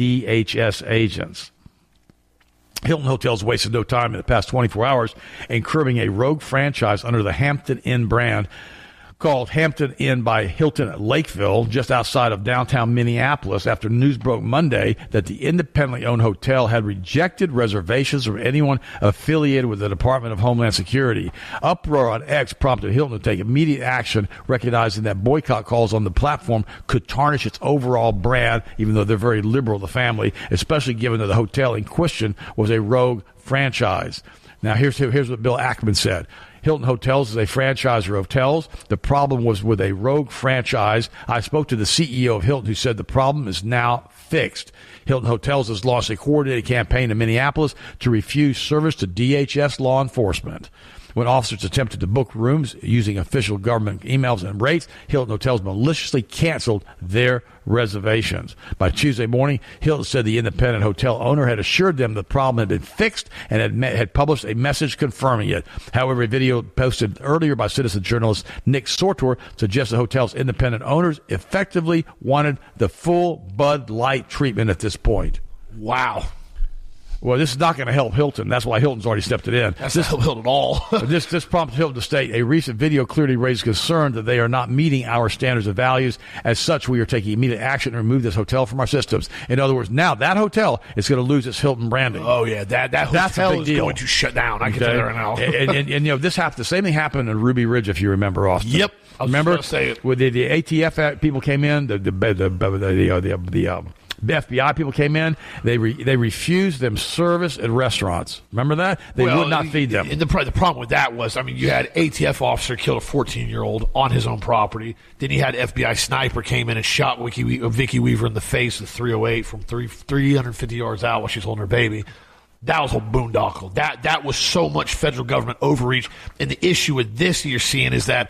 A: DHS agents. Hilton Hotels wasted no time in the past 24 hours in curbing a rogue franchise under the Hampton Inn brand called Hampton Inn by Hilton at Lakeville, just outside of downtown Minneapolis, after news broke Monday that the independently owned hotel had rejected reservations from anyone affiliated with the Department of Homeland Security. Uproar on X prompted Hilton to take immediate action, recognizing that boycott calls on the platform could tarnish its overall brand, even though they're very liberal, the family, especially given that the hotel in question was a rogue franchise. Now, here's what Bill Ackman said. Hilton Hotels is a franchisor of hotels. The problem was with a rogue franchise. I spoke to the CEO of Hilton, who said the problem is now fixed. Hilton Hotels has launched a coordinated campaign in Minneapolis to refuse service to DHS law enforcement. When officers attempted to book rooms using official government emails and rates, Hilton Hotels maliciously canceled their reservations. By Tuesday morning, Hilton said the independent hotel owner had assured them the problem had been fixed and had published a message confirming it. However, a video posted earlier by citizen journalist Nick Sortor suggests the hotel's independent owners effectively wanted the full Bud Light treatment at this point.
B: Wow.
A: Well, this is not going to help Hilton. That's why Hilton's already stepped it in.
B: That's not help Hilton at all.
A: This prompted Hilton to state, a recent video clearly raised concern that they are not meeting our standards of values. As such, we are taking immediate action to remove this hotel from our systems. In other words, now that hotel is going to lose its Hilton branding.
B: Oh, yeah. That hotel is going to shut down. I can tell you right now.
A: and this happened. The same thing happened in Ruby Ridge, if you remember, Austin.
B: Yep.
A: Remember?
B: Say it.
A: When the ATF people came in, the The FBI people came in. They refused them service at restaurants. Remember that? They would not feed them.
B: And the problem with that was, you had ATF officer kill a 14-year-old on his own property. Then you had FBI sniper came in and shot Vicky Weaver in the face with .308 from 350 yards out while she's holding her baby. That was a boondoggle. That was so much federal government overreach. And the issue with this you're seeing is that,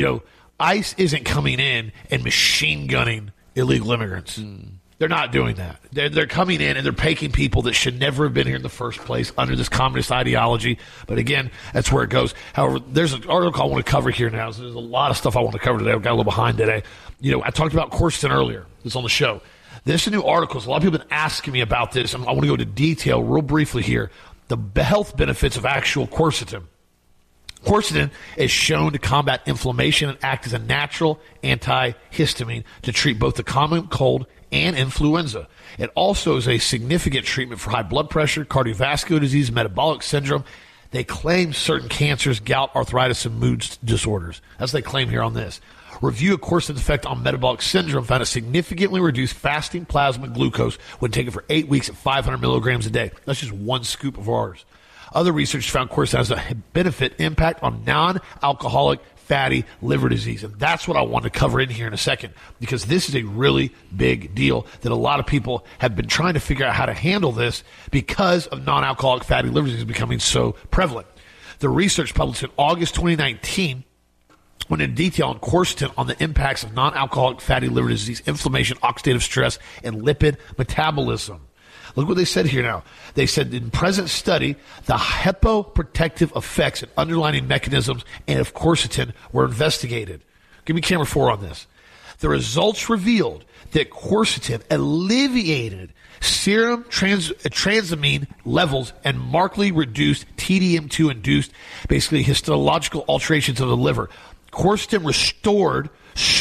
B: ICE isn't coming in and machine gunning illegal immigrants. They're not doing that. They're coming in and they're taking people that should never have been here in the first place under this communist ideology. But again, that's where it goes. However, there's an article I want to cover here now. So there's a lot of stuff I want to cover today. I've got a little behind today. I talked about quercetin earlier. It's on the show. This is a new article. So a lot of people have been asking me about this. I want to go into detail real briefly here. The health benefits of actual quercetin. Quercetin is shown to combat inflammation and act as a natural antihistamine to treat both the common cold and influenza. It also is a significant treatment for high blood pressure, cardiovascular disease, metabolic syndrome. They claim certain cancers, gout, arthritis, and mood disorders. That's what they claim here on this. Review of quercetin's effect on metabolic syndrome found a significantly reduced fasting plasma glucose when taken for 8 weeks at 500 milligrams a day. That's just one scoop of ours. Other research found quercetin has a benefit impact on non-alcoholic fatty liver disease. And that's what I want to cover in here in a second, because this is a really big deal that a lot of people have been trying to figure out how to handle this because of non-alcoholic fatty liver disease becoming so prevalent. The research published in August 2019 went in detail on quercetin on the impacts of non-alcoholic fatty liver disease, inflammation, oxidative stress, and lipid metabolism. Look what they said here now. They said in present study, the hepaprotective effects and underlying mechanisms and of quercetin were investigated. Give me camera 4 on this. The results revealed that quercetin alleviated serum transamine levels and markedly reduced TDM2-induced, basically histological alterations of the liver. Quercetin restored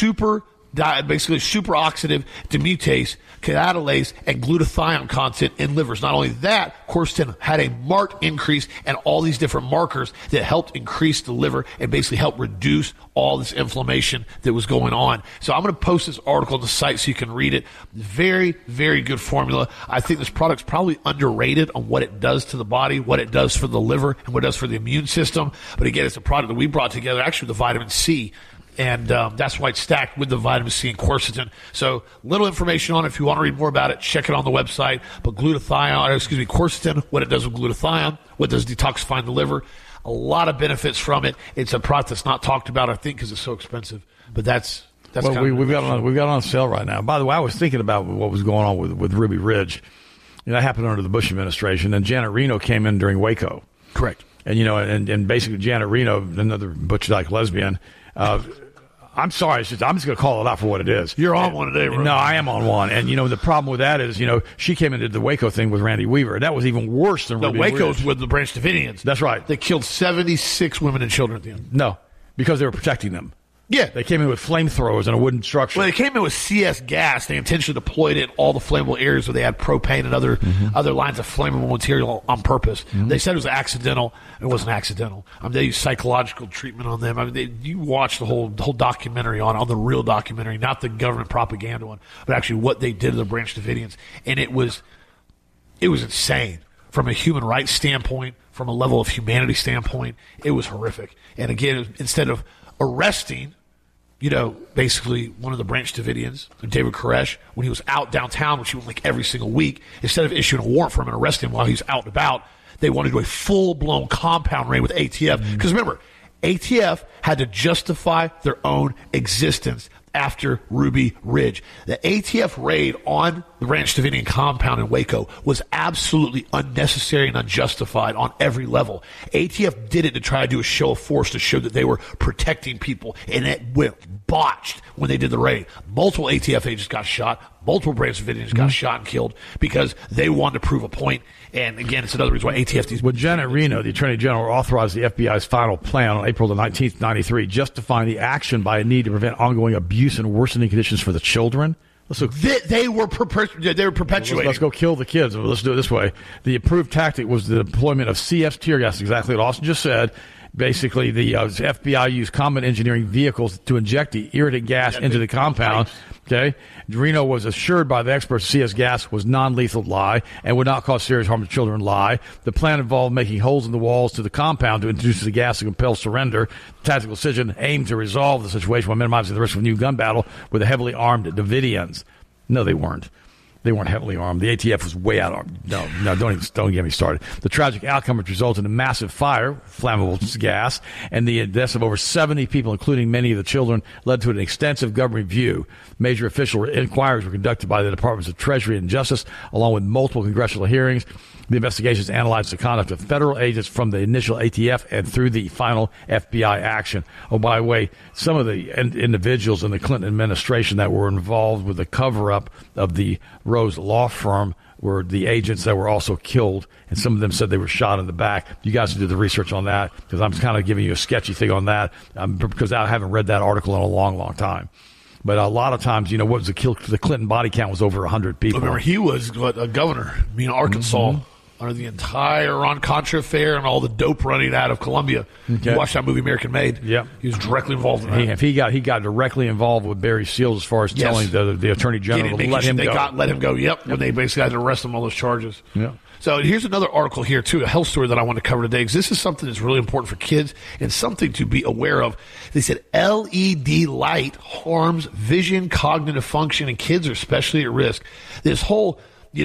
B: superoxidative demutase, catalase, and glutathione content in livers. Not only that, quercetin had a marked increase in all these different markers that helped increase the liver and basically help reduce all this inflammation that was going on. So I'm going to post this article on the site so you can read it. Very, very good formula. I think this product's probably underrated on what it does to the body, what it does for the liver, and what it does for the immune system. But again, it's a product that we brought together actually with the vitamin C. And that's why it's stacked with the vitamin C and quercetin. So little information on it. If you want to read more about it, check it on the website. But quercetin, what it does with glutathione, what does detoxifying the liver. A lot of benefits from it. It's a product that's not talked about, I think, because it's so expensive. But that's
A: well, we've got it on sale right now. By the way, I was thinking about what was going on with Ruby Ridge. That happened under the Bush administration. And Janet Reno came in during Waco.
B: Correct.
A: And, and basically Janet Reno, another butch-like lesbian, I'm sorry. I'm just going to call it out for what it is.
B: You're on one today, bro.
A: No, I am on one. And, the problem with that is, she came and did the Waco thing with Randy Weaver. That was even worse than Ruby
B: Waco's
A: Ridge.
B: with the Branch Davidians.
A: That's right.
B: They killed 76 women and children at the end.
A: No, because they were protecting them.
B: Yeah.
A: They came in with flamethrowers and a wooden structure.
B: Well, they came in with CS gas. They intentionally deployed it in all the flammable areas where they had propane and other lines of flammable material on purpose. Mm-hmm. They said it was accidental. It wasn't accidental. They used psychological treatment on them. You watch the whole documentary on the real documentary, not the government propaganda one, but actually what they did to the Branch Davidians. And it was insane from a human rights standpoint, from a level of humanity standpoint. It was horrific. And again, instead of arresting, basically one of the Branch Davidians, David Koresh, when he was out downtown, which he went like every single week, instead of issuing a warrant for him and arresting him while he was out and about, they wanted to do a full-blown compound raid with ATF. Because remember, ATF had to justify their own existence after Ruby Ridge. The ATF raid on the Branch Davidian compound in Waco was absolutely unnecessary and unjustified on every level. ATF did it to try to do a show of force to show that they were protecting people, and it went botched when they did the raid. Multiple ATF agents got shot. Multiple Branch Davidians got shot and killed because they wanted to prove a point. And again, it's another reason why ATF...
A: Well, Janet Reno, the Attorney General, authorized the FBI's final plan on April the 19th, 93, justifying the action by a need to prevent ongoing abuse and worsening conditions for the children.
B: They were perpetuating.
A: Let's go kill the kids. Let's do it this way. The approved tactic was the deployment of CS tear gas, exactly what Austin just said, Basically, the FBI used combat engineering vehicles to inject the irritant gas into the compound. Okay, Reno was assured by the experts CS gas was non-lethal. Lie, and would not cause serious harm to children. Lie. The plan involved making holes in the walls to the compound to introduce the gas to compel surrender. The tactical decision aimed to resolve the situation while minimizing the risk of a new gun battle with the heavily armed Davidians. No, they weren't. They weren't heavily armed. The ATF was way out armed. No, don't get me started. The tragic outcome which resulted in a massive fire, flammable gas, and the deaths of over 70 people, including many of the children, led to an extensive government review. Major official inquiries were conducted by the Departments of Treasury and Justice, along with multiple congressional hearings. The investigations analyzed the conduct of federal agents from the initial ATF and through the final FBI action. Oh, by the way, some of the individuals in the Clinton administration that were involved with the cover-up of the Rose law firm were the agents that were also killed, and some of them said they were shot in the back. You guys should do the research on that, because I'm kind of giving you a sketchy thing on that, because I haven't read that article in a long, long time. But a lot of times, what was the Clinton body count was over 100 people.
B: Remember, he was a governor, Arkansas. Mm-hmm. Under the entire Iran-Contra affair and all the dope running out of Colombia. Okay. You watched that movie American Made?
A: Yeah.
B: He was directly involved in that.
A: He got directly involved with Barry Seals as far as telling the Attorney General to let him go.
B: Let him go, yep. When they basically had to arrest him on all those charges.
A: Yeah.
B: So here's another article here, too, a health story that I want to cover today, because this is something that's really important for kids and something to be aware of. They said LED light harms vision, cognitive function, and kids are especially at risk. This whole,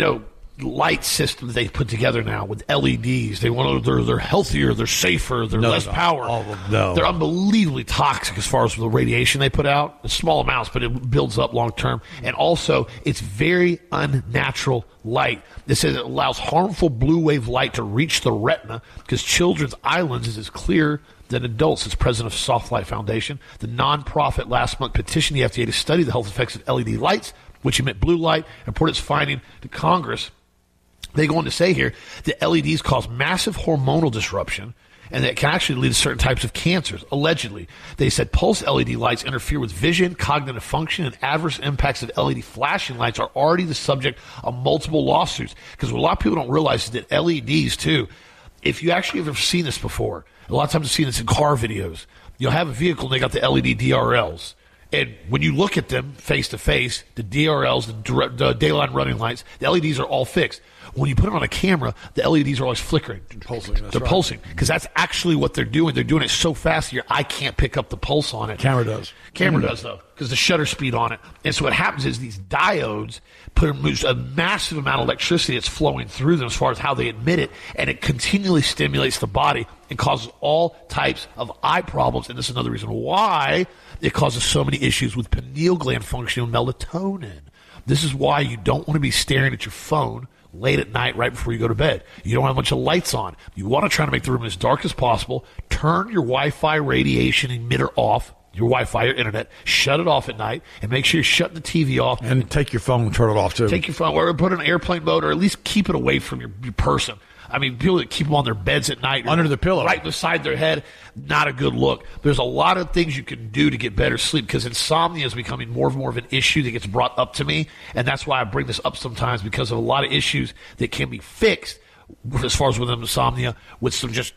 B: light system that they put together now with LEDs. They're healthier, they're safer, they're less power. They're unbelievably toxic as far as the radiation they put out. It's small amounts, but it builds up long term. And also, it's very unnatural light. It says it allows harmful blue wave light to reach the retina because children's eye lenses is clearer than adults. It's president of Softlight Foundation. The nonprofit last month petitioned the FDA to study the health effects of LED lights, which emit blue light, and report its finding to Congress. They go on to say here that LEDs cause massive hormonal disruption and that can actually lead to certain types of cancers, allegedly. They said pulse LED lights interfere with vision, cognitive function, and adverse impacts of LED flashing lights are already the subject of multiple lawsuits. Because what a lot of people don't realize is that LEDs, too, if you actually have ever seen this before, a lot of times I've seen this in car videos, you'll have a vehicle and they got the LED DRLs. And when you look at them face to face, the DRLs, the dayline running lights, the LEDs are all fixed. When you put it on a camera, the LEDs are always flickering. They're pulsing because that's actually what they're doing. They're doing it so fast your eye can't pick up the pulse on it.
A: Camera does,
B: though, because the shutter speed on it. And so what happens is these diodes moves a massive amount of electricity that's flowing through them as far as how they emit it, and it continually stimulates the body and causes all types of eye problems. And this is another reason why it causes so many issues with pineal gland function and melatonin. This is why you don't want to be staring at your phone late at night right before you go to bed. You don't have a bunch of lights on. You want to try to make the room as dark as possible. Turn your Wi-Fi radiation emitter off, your Wi-Fi or internet. Shut it off at night, and make sure you're shutting the TV off.
A: And take your phone and turn it off, too.
B: Take your phone, or put it in airplane mode, or at least keep it away from your person. I mean, people that keep them on their beds at night.
A: Under the pillow.
B: Right beside their head, not a good look. There's a lot of things you can do to get better sleep because insomnia is becoming more and more of an issue that gets brought up to me. And that's why I bring this up sometimes, because of a lot of issues that can be fixed as far as with insomnia with some just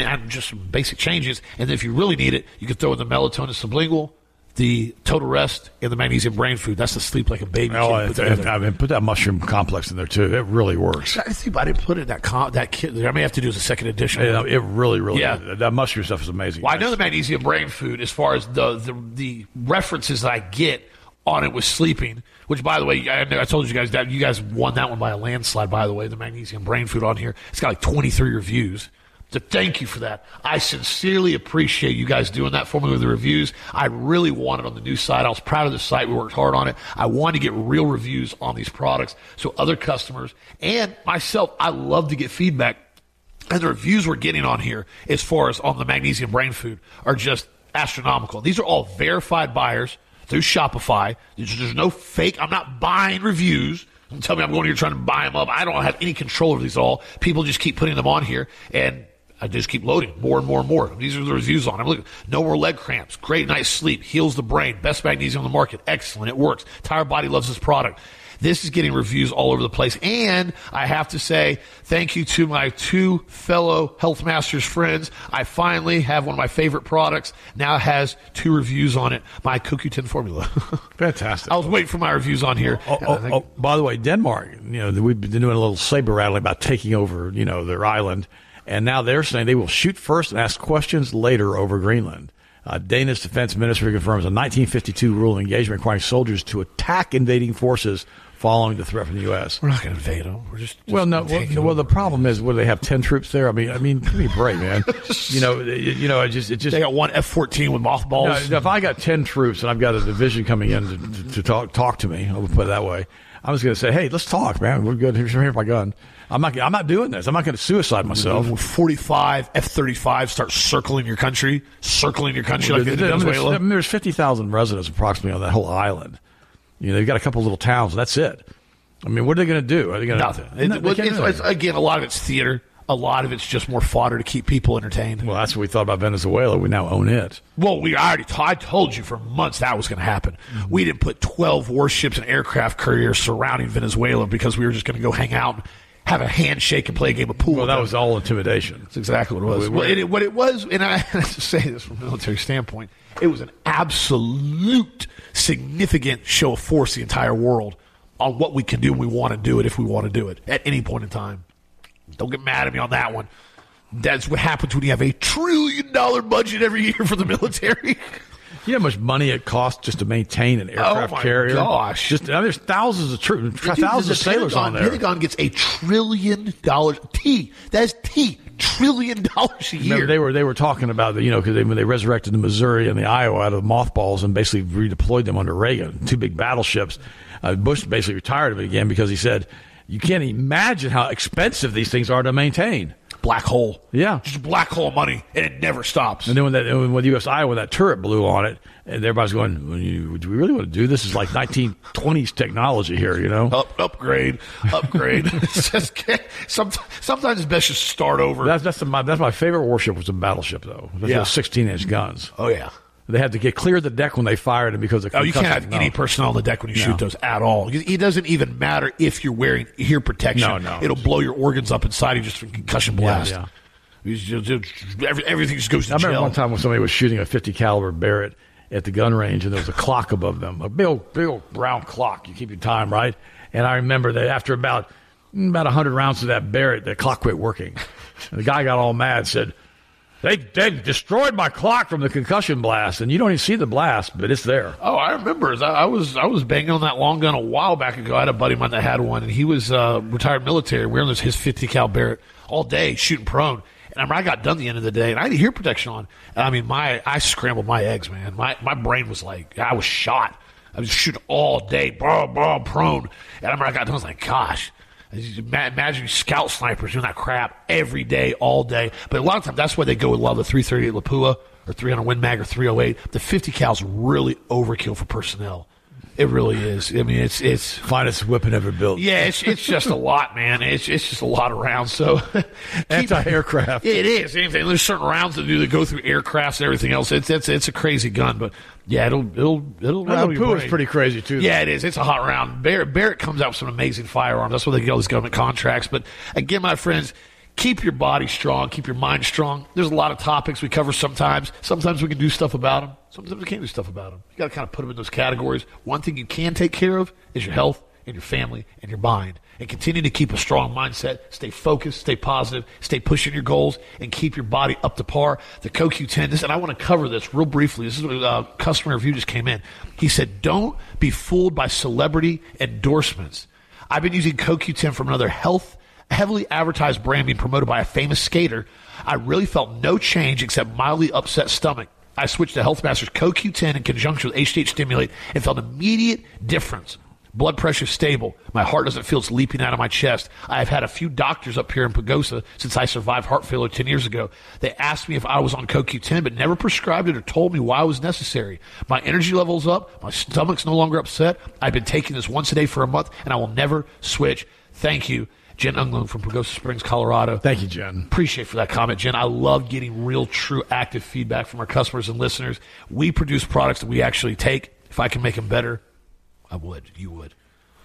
B: some basic changes. And then if you really need it, you can throw in the melatonin sublingual, the Total Rest, and the magnesium brain food. That's the sleep like a baby.
A: Put that mushroom complex in there, too. It really works.
B: I didn't put it in that kit. I may have to do as a second edition.
A: It really, that mushroom stuff is amazing.
B: Well, I know the magnesium brain food, as far as the references that I get on it with sleeping, which, by the way, I told you guys that you guys won that one by a landslide, by the way, the magnesium brain food on here. It's got like 23 reviews. So thank you for that. I sincerely appreciate you guys doing that for me with the reviews. I really want it on the new site. I was proud of the site. We worked hard on it. I wanted to get real reviews on these products so other customers and myself, I love to get feedback. And the reviews we're getting on here as far as on the magnesium brain food are just astronomical. These are all verified buyers through Shopify. There's no fake. I'm not buying reviews. Don't tell me I'm going here trying to buy them up. I don't have any control over these all. People just keep putting them on here, and I just keep loading more and more and more. These are the reviews on them. Look, no more leg cramps. Great night's sleep. Heals the brain. Best magnesium on the market. Excellent. It works. Entire body loves this product. This is getting reviews all over the place. And I have to say thank you to my 2 fellow Health Masters friends. I finally have one of my favorite products. Now has 2 reviews on it. My CoQ10 formula.
A: Fantastic.
B: I was waiting for my reviews on here.
A: By the way, Denmark, we've been doing a little saber rattling about taking over, their island. And now they're saying they will shoot first and ask questions later over Greenland. Danish Defense Ministry confirms a 1952 rule of engagement requiring soldiers to attack invading forces following the threat from the U.S.
B: We're not going to invade them. We're just
A: the problem is, they have 10 troops there? I mean, give me a break, man. It just
B: they got one F-14 with mothballs.
A: If I got 10 troops and I've got a division coming in to talk to me, I'll put it that way. I was going to say, hey, let's talk, man. We're good. Here's my gun. I'm not doing this. I'm not going to suicide myself.
B: 45 F-35 start circling your country like they did in Venezuela.
A: There's 50,000 residents approximately on that whole island. They've got a couple little towns. That's it. What are they going to do? Are they going to
B: nothing? Again, a lot of it's theater. A lot of it's just more fodder to keep people entertained.
A: Well, that's what we thought about Venezuela. We now own it.
B: Well, I told you for months that was going to happen. Mm-hmm. We didn't put 12 warships and aircraft carriers surrounding Venezuela because we were just going to go hang out, have a handshake, and play a game of pool.
A: Well, that was all intimidation.
B: That's exactly what it was. What it was, and I have to say this from a military standpoint, it was an absolute significant show of force to the entire world on what we can do when we want to do it, if we want to do it, at any point in time. Don't get mad at me on that one. That's what happens when you have $1 trillion budget every year for the military.
A: You know how much money it costs just to maintain an aircraft carrier?
B: Oh, my gosh.
A: There's thousands of troops, thousands of sailors on there.
B: The Pentagon gets $1 trillion. That's $1 trillion a year.
A: Remember, they were talking about, because when they resurrected the Missouri and the Iowa out of mothballs and basically redeployed them under Reagan, 2 big battleships, Bush basically retired of it again because he said, you can't imagine how expensive these things are to maintain.
B: Black hole.
A: Yeah.
B: Just a black hole of money, and it never stops.
A: And then when the U.S. Iowa, that turret blew on it, and everybody's going, do we really want to do this? It's like 1920s technology here,
B: Upgrade. It's just, sometimes it's best just start over.
A: That's my favorite warship was a battleship, though. Those 16-inch guns.
B: Oh, yeah.
A: They had to clear the deck when they fired it because of
B: you can't have any personnel on the deck when you shoot those at all. It doesn't even matter if you're wearing ear protection.
A: No.
B: It'll blow your organs up inside you just from concussion blast. Yeah. Everything just goes to jail.
A: I remember one time when somebody was shooting a 50 caliber Barrett at the gun range, and there was a clock above them, a big old brown clock. You keep your time, right? And I remember that after about 100 rounds of that Barrett, the clock quit working. And the guy got all mad and said, They destroyed my clock from the concussion blast, and you don't even see the blast, but it's there.
B: Oh, I remember. I was banging on that long gun a while back ago. I had a buddy of mine that had one, and he was retired military. We were on his 50 cal Barrett all day shooting prone. And I remember I got done at the end of the day, and I had ear protection on. And I scrambled my eggs, man. My brain was like, I was shot. I was shooting all day, prone. And I remember I got done, I was like, gosh. Imagine scout snipers doing that crap every day, all day. But a lot of times, that's why they go with a lot of the 338 Lapua or 300 Win Mag or 308. The 50 cal's really overkill for personnel. It really is. It's
A: finest weapon ever built.
B: Yeah, it's just a lot, man. It's just a lot of rounds. So
A: anti-aircraft.
B: It is. There's certain rounds that go through aircrafts and everything else. It's a crazy gun, but yeah, it'll rattle your brain.
A: Is pretty crazy too.
B: Yeah, it is. It's a hot round. Barrett comes out with some amazing firearms. That's why they get all these government contracts. But again, my friends, keep your body strong. Keep your mind strong. There's a lot of topics we cover sometimes. Sometimes we can do stuff about them. Sometimes we can't do stuff about them. You got to kind of put them in those categories. One thing you can take care of is your health and your family and your mind. And continue to keep a strong mindset. Stay focused. Stay positive. Stay pushing your goals. And keep your body up to par. The CoQ10, and I want to cover this real briefly. This is a customer review just came in. He said, don't be fooled by celebrity endorsements. I've been using CoQ10 from another heavily advertised brand being promoted by a famous skater. I really felt no change except mildly upset stomach. I switched to Health Masters CoQ10 in conjunction with HGH Stimulate and felt immediate difference. Blood pressure stable. My heart doesn't feel it's leaping out of my chest. I have had a few doctors up here in Pagosa since I survived heart failure 10 years ago. They asked me if I was on CoQ10, but never prescribed it or told me why it was necessary. My energy level's up. My stomach's no longer upset. I've been taking this once a day for a month, and I will never switch. Thank you. Jen Unglund from Pagosa Springs, Colorado.
A: Thank you, Jen.
B: Appreciate for that comment, Jen. I love getting real, true, active feedback from our customers and listeners. We produce products that we actually take. If I can make them better, I would. You would.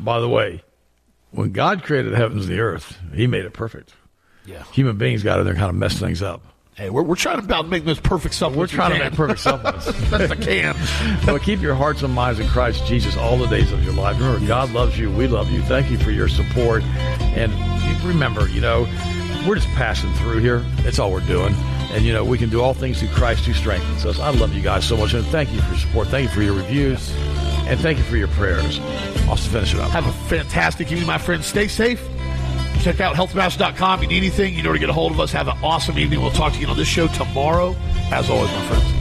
A: by the way, when God created the heavens and the earth, he made it perfect.
B: Yeah.
A: Human beings got in there and kind of messed things up.
B: Hey, we're trying to about make those perfect supplements.
A: We're trying to make perfect supplements.
B: Best I can.
A: But keep your hearts and minds in Christ Jesus all the days of your life. Remember, God loves you. We love you. Thank you for your support. And remember, we're just passing through here. That's all we're doing. And, we can do all things through Christ who strengthens us. I love you guys so much. And thank you for your support. Thank you for your reviews. And thank you for your prayers. I'll finish it up.
B: Have a fantastic evening, my friends. Stay safe. Check out healthmaster.com. If you need anything, you know where to get a hold of us. Have an awesome evening. We'll talk to you on this show tomorrow. As always, my friends.